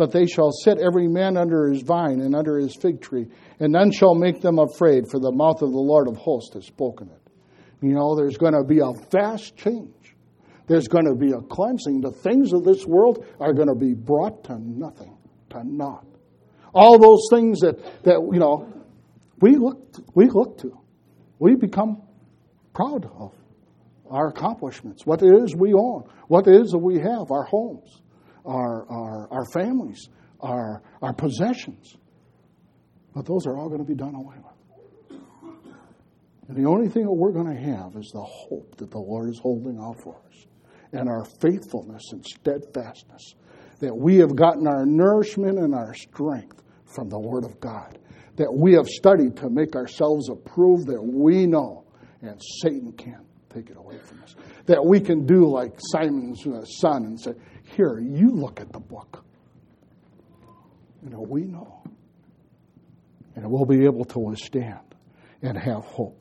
but they shall sit every man under his vine and under his fig tree, and none shall make them afraid, for the mouth of the Lord of hosts has spoken it. You know, there's going to be a vast change. There's going to be a cleansing. The things of this world are going to be brought to nothing, to naught. All those things that you know, we look to. We become proud of our accomplishments, what it is we own, what it is that we have, our homes, our families, our possessions. But those are all going to be done away with. And the only thing that we're going to have is the hope that the Lord is holding out for us, and our faithfulness and steadfastness, that we have gotten our nourishment and our strength from the Word of God, that we have studied to make ourselves approved, that we know, and Satan can't take it away from us. That we can do like Simon's son and say, here, you look at the book. You know, we know. And we'll be able to withstand and have hope.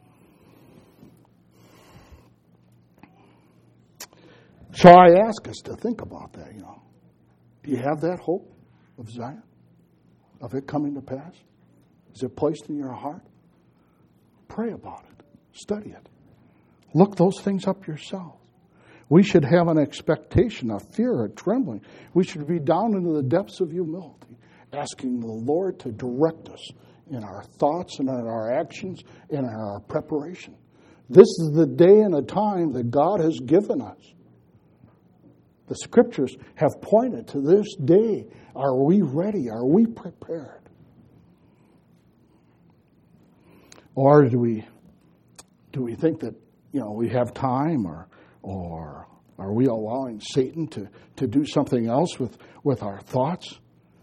So I ask us to think about that, you know. Do you have that hope of Zion? Of it coming to pass? Is it placed in your heart? Pray about it. Study it. Look those things up yourselves. We should have an expectation, a fear, a trembling. We should be down into the depths of humility, asking the Lord to direct us in our thoughts and in our actions and in our preparation. This is the day and a time that God has given us. The Scriptures have pointed to this day. Are we ready? Are we prepared? Or do we think that, you know, we have time, or are we allowing Satan to do something else with our thoughts?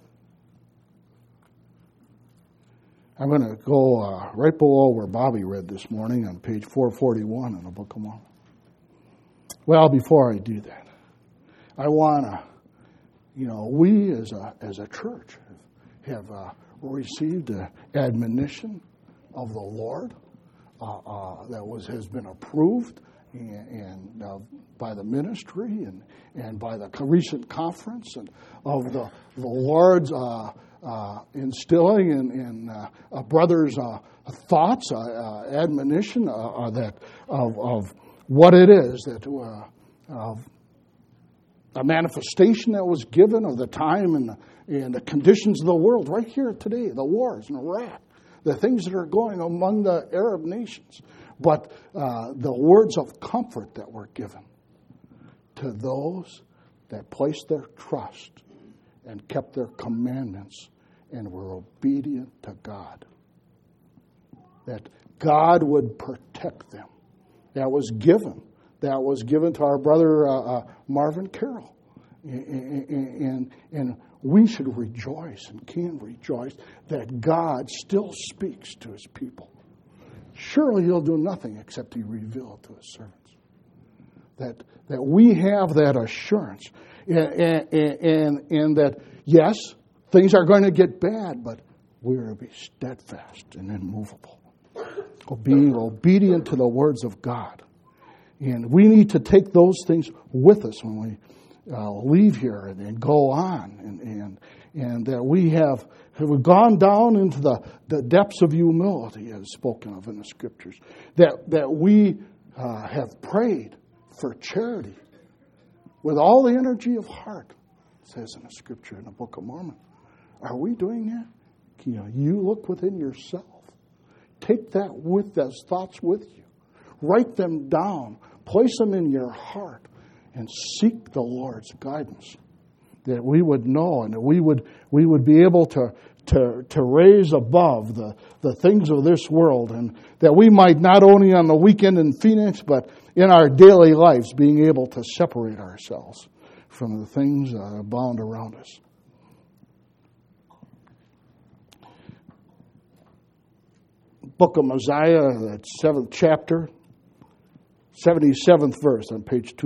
I'm going to go right below where Bobby read this morning on page 441 in the Book of Mormon. Well, before I do that, I want to, you know, we as a church have received an admonition of the Lord that has been approved and by the ministry and by the recent conference, and of the Lord's instilling in brothers' thoughts, admonition that of what it is that of a manifestation that was given of the time and the conditions of the world right here today, the wars in Iraq, the things that are going among the Arab nations, but the words of comfort that were given to those that placed their trust and kept their commandments and were obedient to God. That God would protect them. That was given to our brother Marvin Carroll. And we should rejoice and can rejoice that God still speaks to his people. Surely he'll do nothing except he reveal it to his servants. That we have that assurance. And that, yes, things are going to get bad, but we're to be steadfast and immovable. Being obedient to the words of God. And we need to take those things with us when we leave here and go on. And that we have gone down into the depths of humility as spoken of in the Scriptures. That we have prayed for charity with all the energy of heart, it says in the Scripture in the Book of Mormon. Are we doing that? You know, you look within yourself. Take those thoughts with you. Write them down. Place them in your heart and seek the Lord's guidance. That we would know and that we would be able to raise above the things of this world, and that we might not only on the weekend in Phoenix, but in our daily lives being able to separate ourselves from the things that abound around us. Book of Mosiah, that 7th chapter, 77th verse on page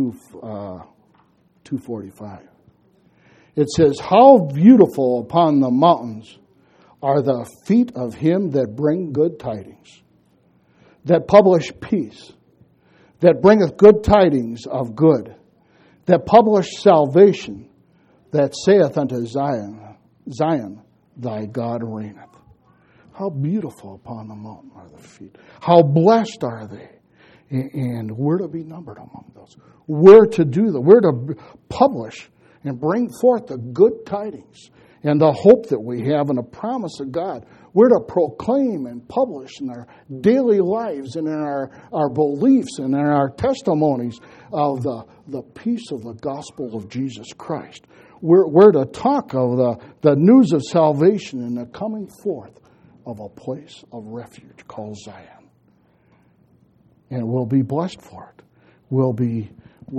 245. It says, "How beautiful upon the mountains are the feet of him that bring good tidings, that publish peace, that bringeth good tidings of good, that publish salvation, that saith unto Zion, Zion, thy God reigneth. How beautiful upon the mountain are the feet. How blessed are they. And we're to be numbered among those. We're to do that. We're to publish and bring forth the good tidings and the hope that we have and the promise of God. We're to proclaim and publish in our daily lives and in our beliefs and in our testimonies of the peace of the gospel of Jesus Christ. We're to talk of the news of salvation and the coming forth of a place of refuge called Zion. And we'll be blessed for it. We'll be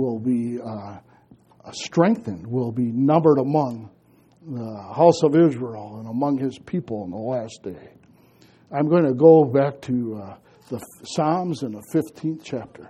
strengthened. We'll be numbered among the house of Israel and among his people in the last day. I'm going to go back to the Psalms in the 15th chapter.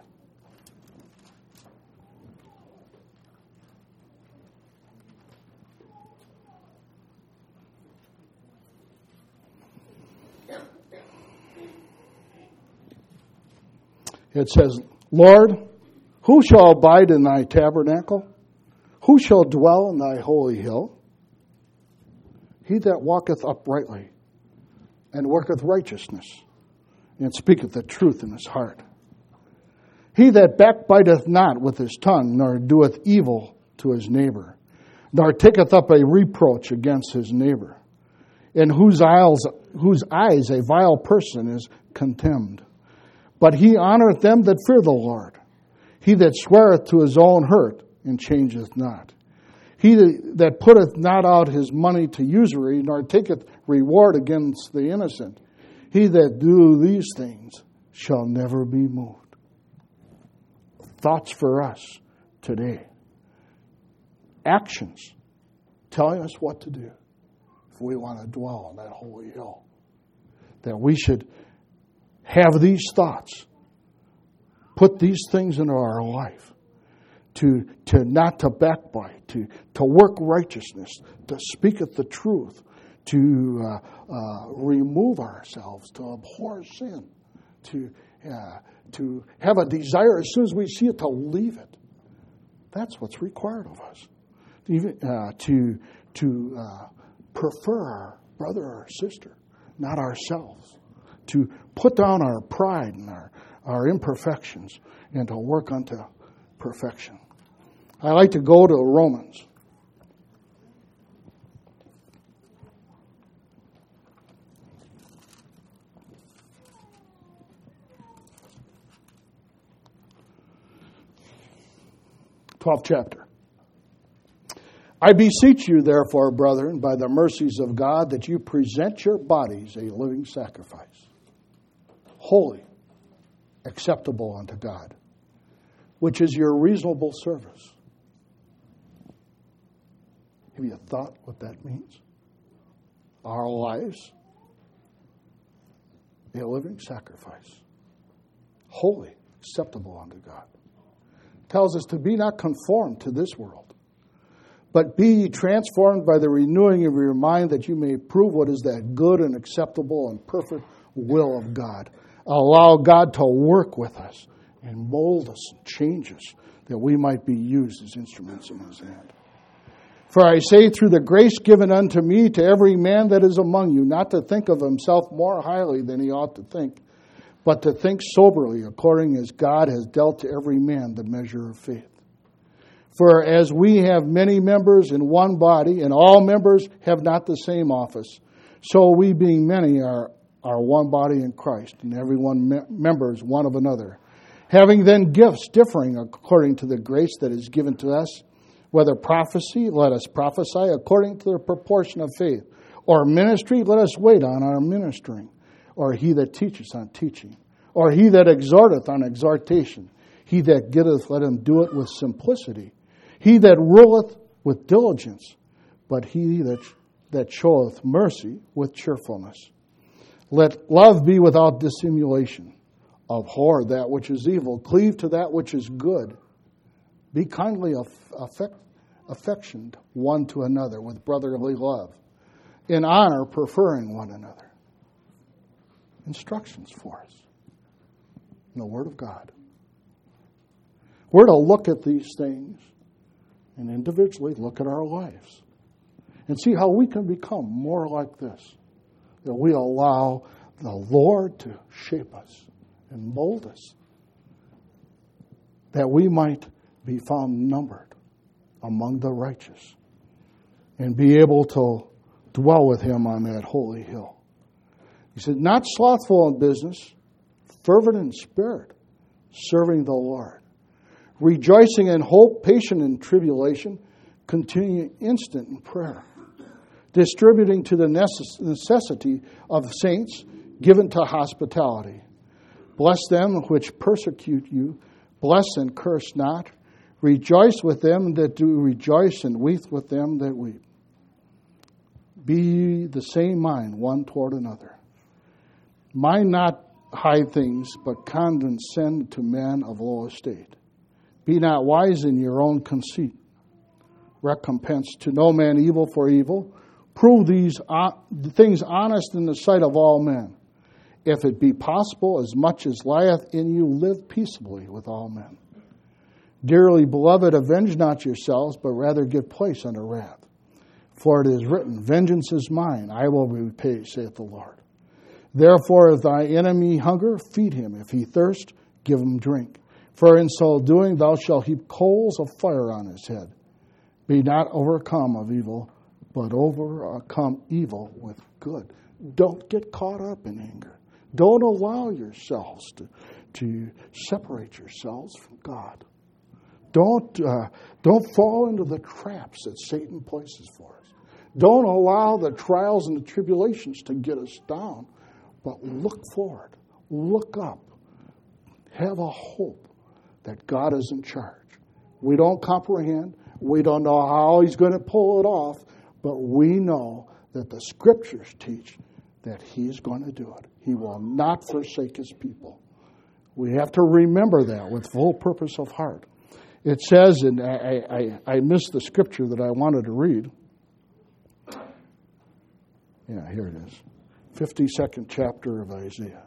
It says, Lord, who shall abide in thy tabernacle? Who shall dwell in thy holy hill? He that walketh uprightly, and worketh righteousness, and speaketh the truth in his heart. He that backbiteth not with his tongue, nor doeth evil to his neighbor, nor taketh up a reproach against his neighbor, in whose eyes a vile person is contemned. But he honoreth them that fear the Lord. He that sweareth to his own hurt, and changeth not. He that putteth not out his money to usury, nor taketh reward against the innocent. He that doeth these things shall never be moved. Thoughts for us today. Actions telling us what to do if we want to dwell on that holy hill. That we should have these thoughts. Put these things into our life. To not to backbite, to work righteousness, to speaketh the truth, to remove ourselves, to abhor sin, to have a desire as soon as we see it to leave it. That's what's required of us. Even to prefer our brother or sister, not ourselves. To put down our pride and our imperfections and to work unto perfection. I like to go to Romans. Twelfth chapter. I beseech you, therefore, brethren, by the mercies of God, that you present your bodies a living sacrifice, holy, acceptable unto God, which is your reasonable service. Have you thought what that means? Our lives, a living sacrifice, holy, acceptable unto God. Tells us to be not conformed to this world, but be ye transformed by the renewing of your mind, that you may prove what is that good and acceptable and perfect will of God. Allow God to work with us and mold us and change us, that we might be used as instruments in his hand. For I say, through the grace given unto me, to every man that is among you, not to think of himself more highly than he ought to think, but to think soberly, according as God has dealt to every man the measure of faith. For as we have many members in one body, and all members have not the same office, so we, being many, are one body in Christ, and every one members one of another. Having then gifts differing according to the grace that is given to us, whether prophecy, let us prophesy according to the proportion of faith, or ministry, let us wait on our ministering, or he that teacheth on teaching, or he that exhorteth on exhortation. He that getteth, let him do it with simplicity. He that ruleth with diligence, but he that showeth mercy with cheerfulness. Let love be without dissimulation. Abhor that which is evil. Cleave to that which is good. Be kindly affectioned one to another with brotherly love. In honor, preferring one another. Instructions for us in the Word of God. We're to look at these things and individually look at our lives and see how we can become more like this. That we allow the Lord to shape us and mold us. That we might be found numbered among the righteous and be able to dwell with Him on that holy hill. He said, not slothful in business, fervent in spirit, serving the Lord, rejoicing in hope, patient in tribulation, continuing instant in prayer, distributing to the necessity of saints, given to hospitality. Bless them which persecute you, bless and curse not. Rejoice with them that do rejoice, and weep with them that weep. Be ye the same mind one toward another. Mind not high things, but condescend to men of low estate. Be not wise in your own conceit. Recompense to no man evil for evil. Prove these things honest in the sight of all men. If it be possible, as much as lieth in you, live peaceably with all men. Dearly beloved, avenge not yourselves, but rather give place unto wrath. For it is written, vengeance is mine, I will repay, saith the Lord. Therefore, if thy enemy hunger, feed him. If he thirst, give him drink. For in so doing thou shalt heap coals of fire on his head. Be not overcome of evil, but overcome evil with good. Don't get caught up in anger. Don't allow yourselves to separate yourselves from God. Don't fall into the traps that Satan places for us. Don't allow the trials and the tribulations to get us down. But look forward. Look up. Have a hope that God is in charge. We don't comprehend. We don't know how He's going to pull it off. But we know that the Scriptures teach that He's going to do it. He will not forsake His people. We have to remember that with full purpose of heart. It says, and I missed the scripture that I wanted to read. Yeah, here it is. 52nd chapter of Isaiah.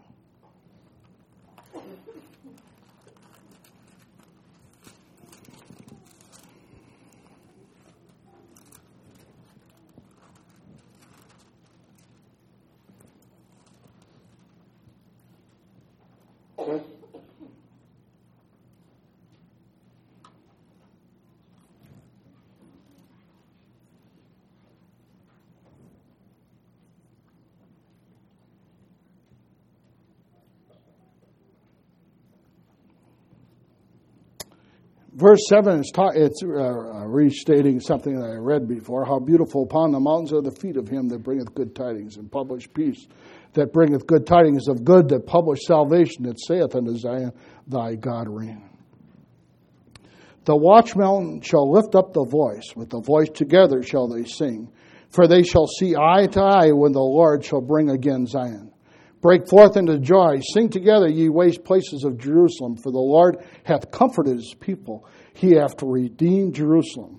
Verse 7 it's restating something that I read before. How beautiful upon the mountains are the feet of him that bringeth good tidings, and publish peace, that bringeth good tidings of good, that publish salvation, that saith unto Zion, thy God reign. The watchmen shall lift up the voice, with the voice together shall they sing. For they shall see eye to eye when the Lord shall bring again Zion. Break forth into joy. Sing together, ye waste places of Jerusalem. For the Lord hath comforted his people. He hath redeemed Jerusalem.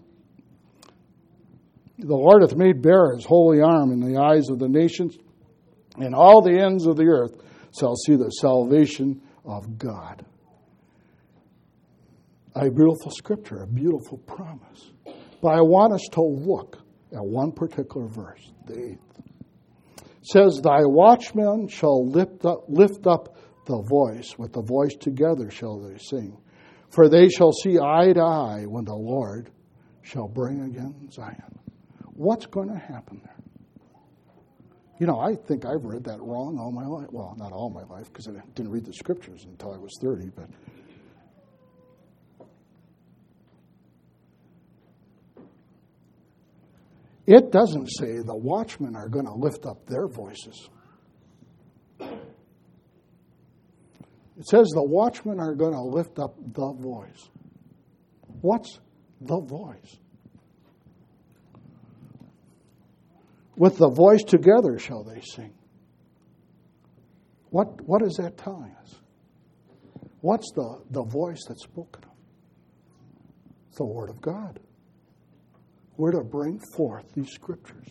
The Lord hath made bare his holy arm in the eyes of the nations, and all the ends of the earth shall see the salvation of God. A beautiful scripture, a beautiful promise. But I want us to look at one particular verse, the 8th. It says, thy watchmen shall lift up the voice, with the voice together shall they sing. For they shall see eye to eye when the Lord shall bring again Zion. What's going to happen there? You know, I think I've read that wrong all my life. Well, not all my life, because I didn't read the scriptures until I was 30, but it doesn't say the watchmen are going to lift up their voices. It says the watchmen are going to lift up the voice. What's the voice? With the voice together shall they sing. What is that telling us? What's the voice that's spoken of? It's the Word of God. We're to bring forth these scriptures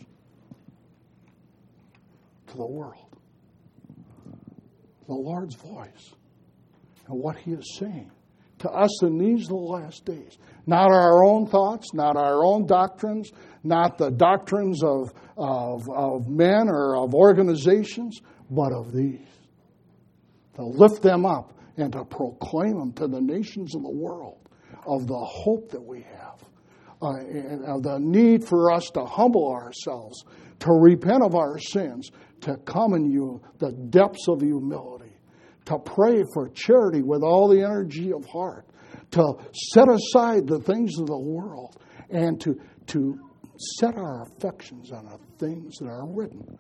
to the world. The Lord's voice and what He is saying to us in these the last days. Not our own thoughts, not our own doctrines, not the doctrines of men or of organizations, but of these. To lift them up and to proclaim them to the nations of the world of the hope that we have, and of the need for us to humble ourselves, to repent of our sins, to come in the depths of humility, to pray for charity with all the energy of heart, to set aside the things of the world, and to set our affections on the things that are written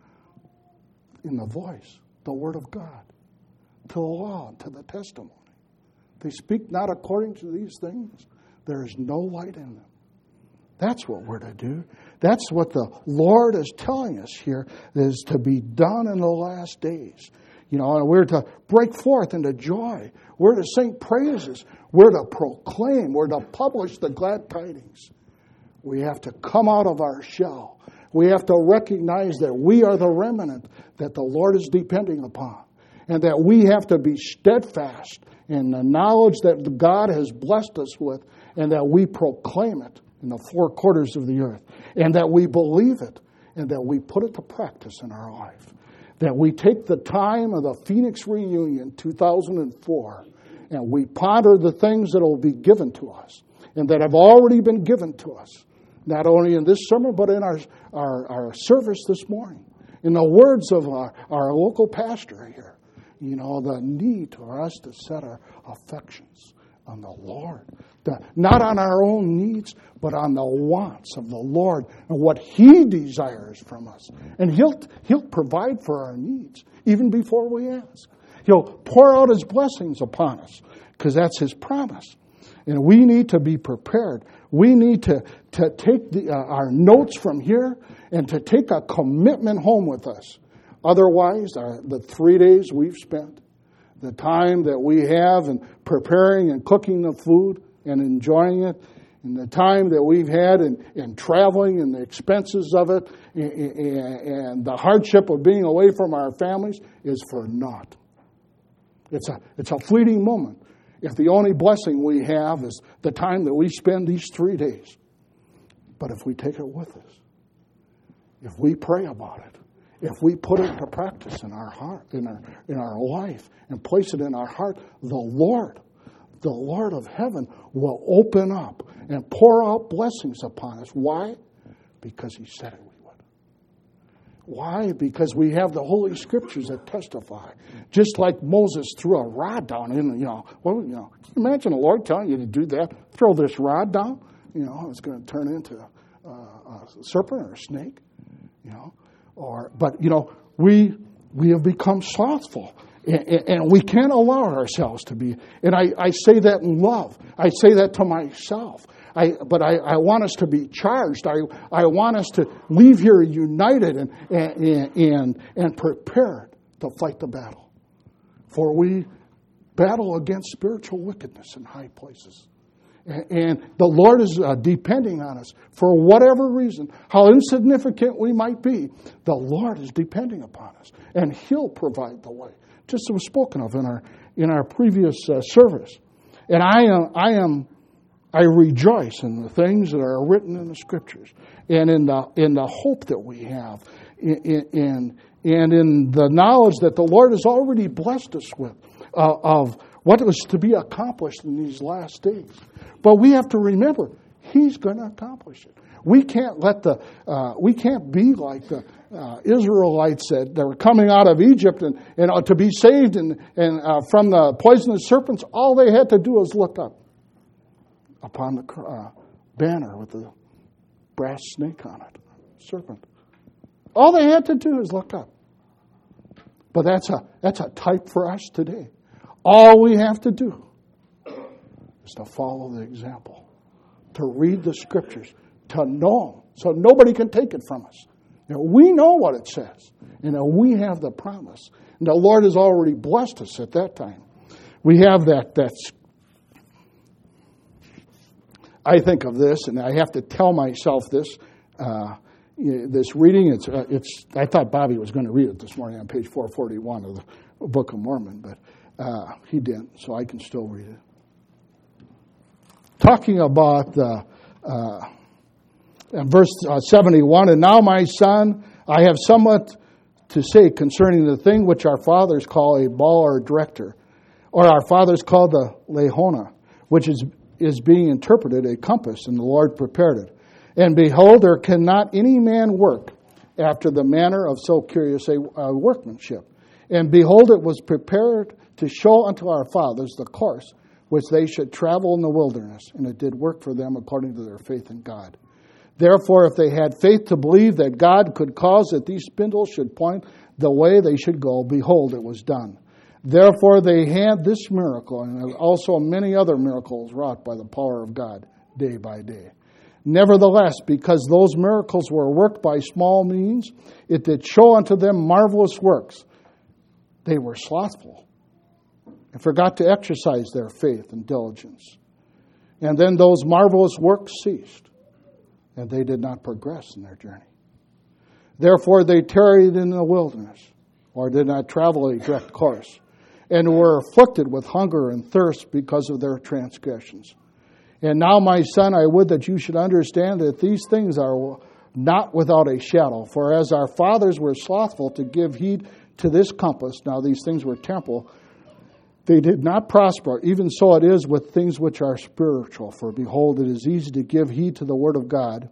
in the voice, the Word of God, to the law, and to the testimony. They speak not according to these things. There is no light in them. That's what we're to do. That's what the Lord is telling us here, is to be done in the last days. And we're to break forth into joy. We're to sing praises. We're to proclaim. We're to publish the glad tidings. We have to come out of our shell. We have to recognize that we are the remnant that the Lord is depending upon, and that we have to be steadfast in the knowledge that God has blessed us with, and that we proclaim it in the four quarters of the earth, and that we believe it, and that we put it to practice in our life. That we take the time of the Phoenix Reunion 2004, and we ponder the things that will be given to us, and that have already been given to us, not only in this sermon, but in our service this morning. In the words of our local pastor here, the need for us to set our affections on the Lord. Not on our own needs, but on the wants of the Lord and what He desires from us. And He'll provide for our needs even before we ask. He'll pour out His blessings upon us because that's His promise. And we need to be prepared. We need to take our notes from here and to take a commitment home with us. Otherwise, the 3 days we've spent, the time that we have in preparing and cooking the food and enjoying it, and the time that we've had in traveling and the expenses of it, and the hardship of being away from our families is for naught. It's a fleeting moment. If the only blessing we have is the time that we spend these 3 days. But if we take it with us, if we pray about it, if we put it into practice in our heart, in our life, and place it in our heart, the Lord of heaven will open up and pour out blessings upon us. Why? Because He said it we would. Why? Because we have the Holy Scriptures that testify. Just like Moses threw a rod down in, can you imagine the Lord telling you to do that? Throw this rod down, it's going to turn into a serpent or a snake, But we have become slothful, and we can't allow ourselves to be. And I say that in love. I say that to myself. But I want us to be charged. I want us to leave here united and prepared to fight the battle. For we battle against spiritual wickedness in high places. And the Lord is depending on us for whatever reason, how insignificant we might be. The Lord is depending upon us, and He'll provide the way, just as was spoken of in our previous service. And I rejoice in the things that are written in the Scriptures, and in the hope that we have, and in the knowledge that the Lord has already blessed us with of what was to be accomplished in these last days. But we have to remember, He's going to accomplish it. We can't we can't be like the Israelites that were coming out of Egypt and to be saved and from the poisonous serpents. All they had to do was look up upon the banner with the brass snake on it, serpent. All they had to do is look up. But that's a type for us today. All we have to do is to follow the example, to read the Scriptures, to know them, so nobody can take it from us. We know what it says, we have the promise, and the Lord has already blessed us at that time. We have that. I think of this, and I have to tell myself this. This reading, I thought Bobby was going to read it this morning on page 441 of the Book of Mormon, but he didn't, so I can still read it. talking about in verse 71, and now my son, I have somewhat to say concerning the thing which our fathers call a ball or director, or our fathers called the lehona, which is being interpreted a compass, and the Lord prepared it. And behold, there cannot any man work after the manner of so curious a workmanship. And behold, it was prepared to show unto our fathers the course which they should travel in the wilderness, and it did work for them according to their faith in God. Therefore, if they had faith to believe that God could cause that these spindles should point the way they should go, behold, it was done. Therefore, they had this miracle, and also many other miracles wrought by the power of God day by day. Nevertheless, because those miracles were worked by small means, it did show unto them marvelous works. They were slothful and forgot to exercise their faith and diligence. And then those marvelous works ceased, and they did not progress in their journey. Therefore they tarried in the wilderness, or did not travel a direct course, and were afflicted with hunger and thirst because of their transgressions. And now, my son, I would that you should understand that these things are not without a shadow. For as our fathers were slothful to give heed to this compass, now these things were temporal, they did not prosper. Even so it is with things which are spiritual. For behold, it is easy to give heed to the word of God.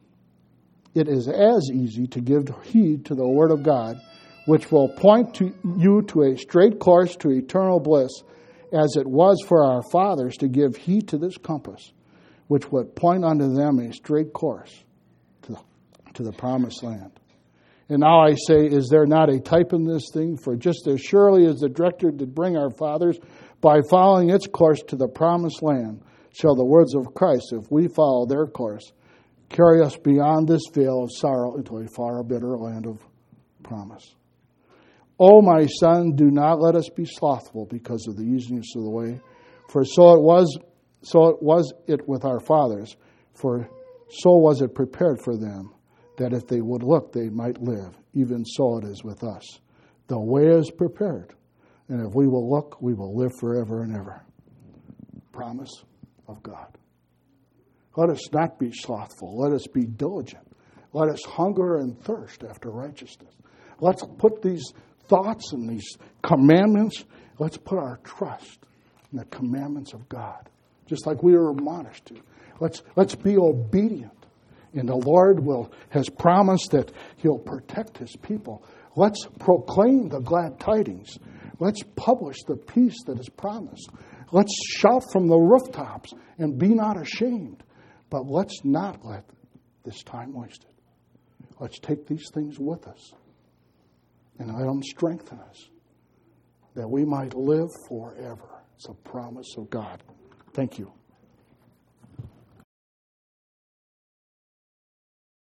It is as easy to give heed to the word of God, which will point you to a straight course to eternal bliss, as it was for our fathers to give heed to this compass, which would point unto them a straight course to the promised land. And now I say, is there not a type in this thing? For just as surely as the director did bring our fathers by following its course to the promised land, shall the words of Christ, if we follow their course, carry us beyond this vale of sorrow into a far better land of promise. O my son, do not let us be slothful because of the easiness of the way, for so it was with our fathers, for so was it prepared for them, that if they would look, they might live. Even so it is with us. The way is prepared, and if we will look, we will live forever and ever. Promise of God. Let us not be slothful. Let us be diligent. Let us hunger and thirst after righteousness. Let's put these thoughts and these commandments, let's put our trust in the commandments of God, just like we were admonished to. Let's be obedient. And the Lord has promised that He'll protect His people. Let's proclaim the glad tidings. Let's publish the peace that is promised. Let's shout from the rooftops and be not ashamed. But let's not let this time wasted. Let's take these things with us and let them strengthen us, that we might live forever. It's a promise of God. Thank you.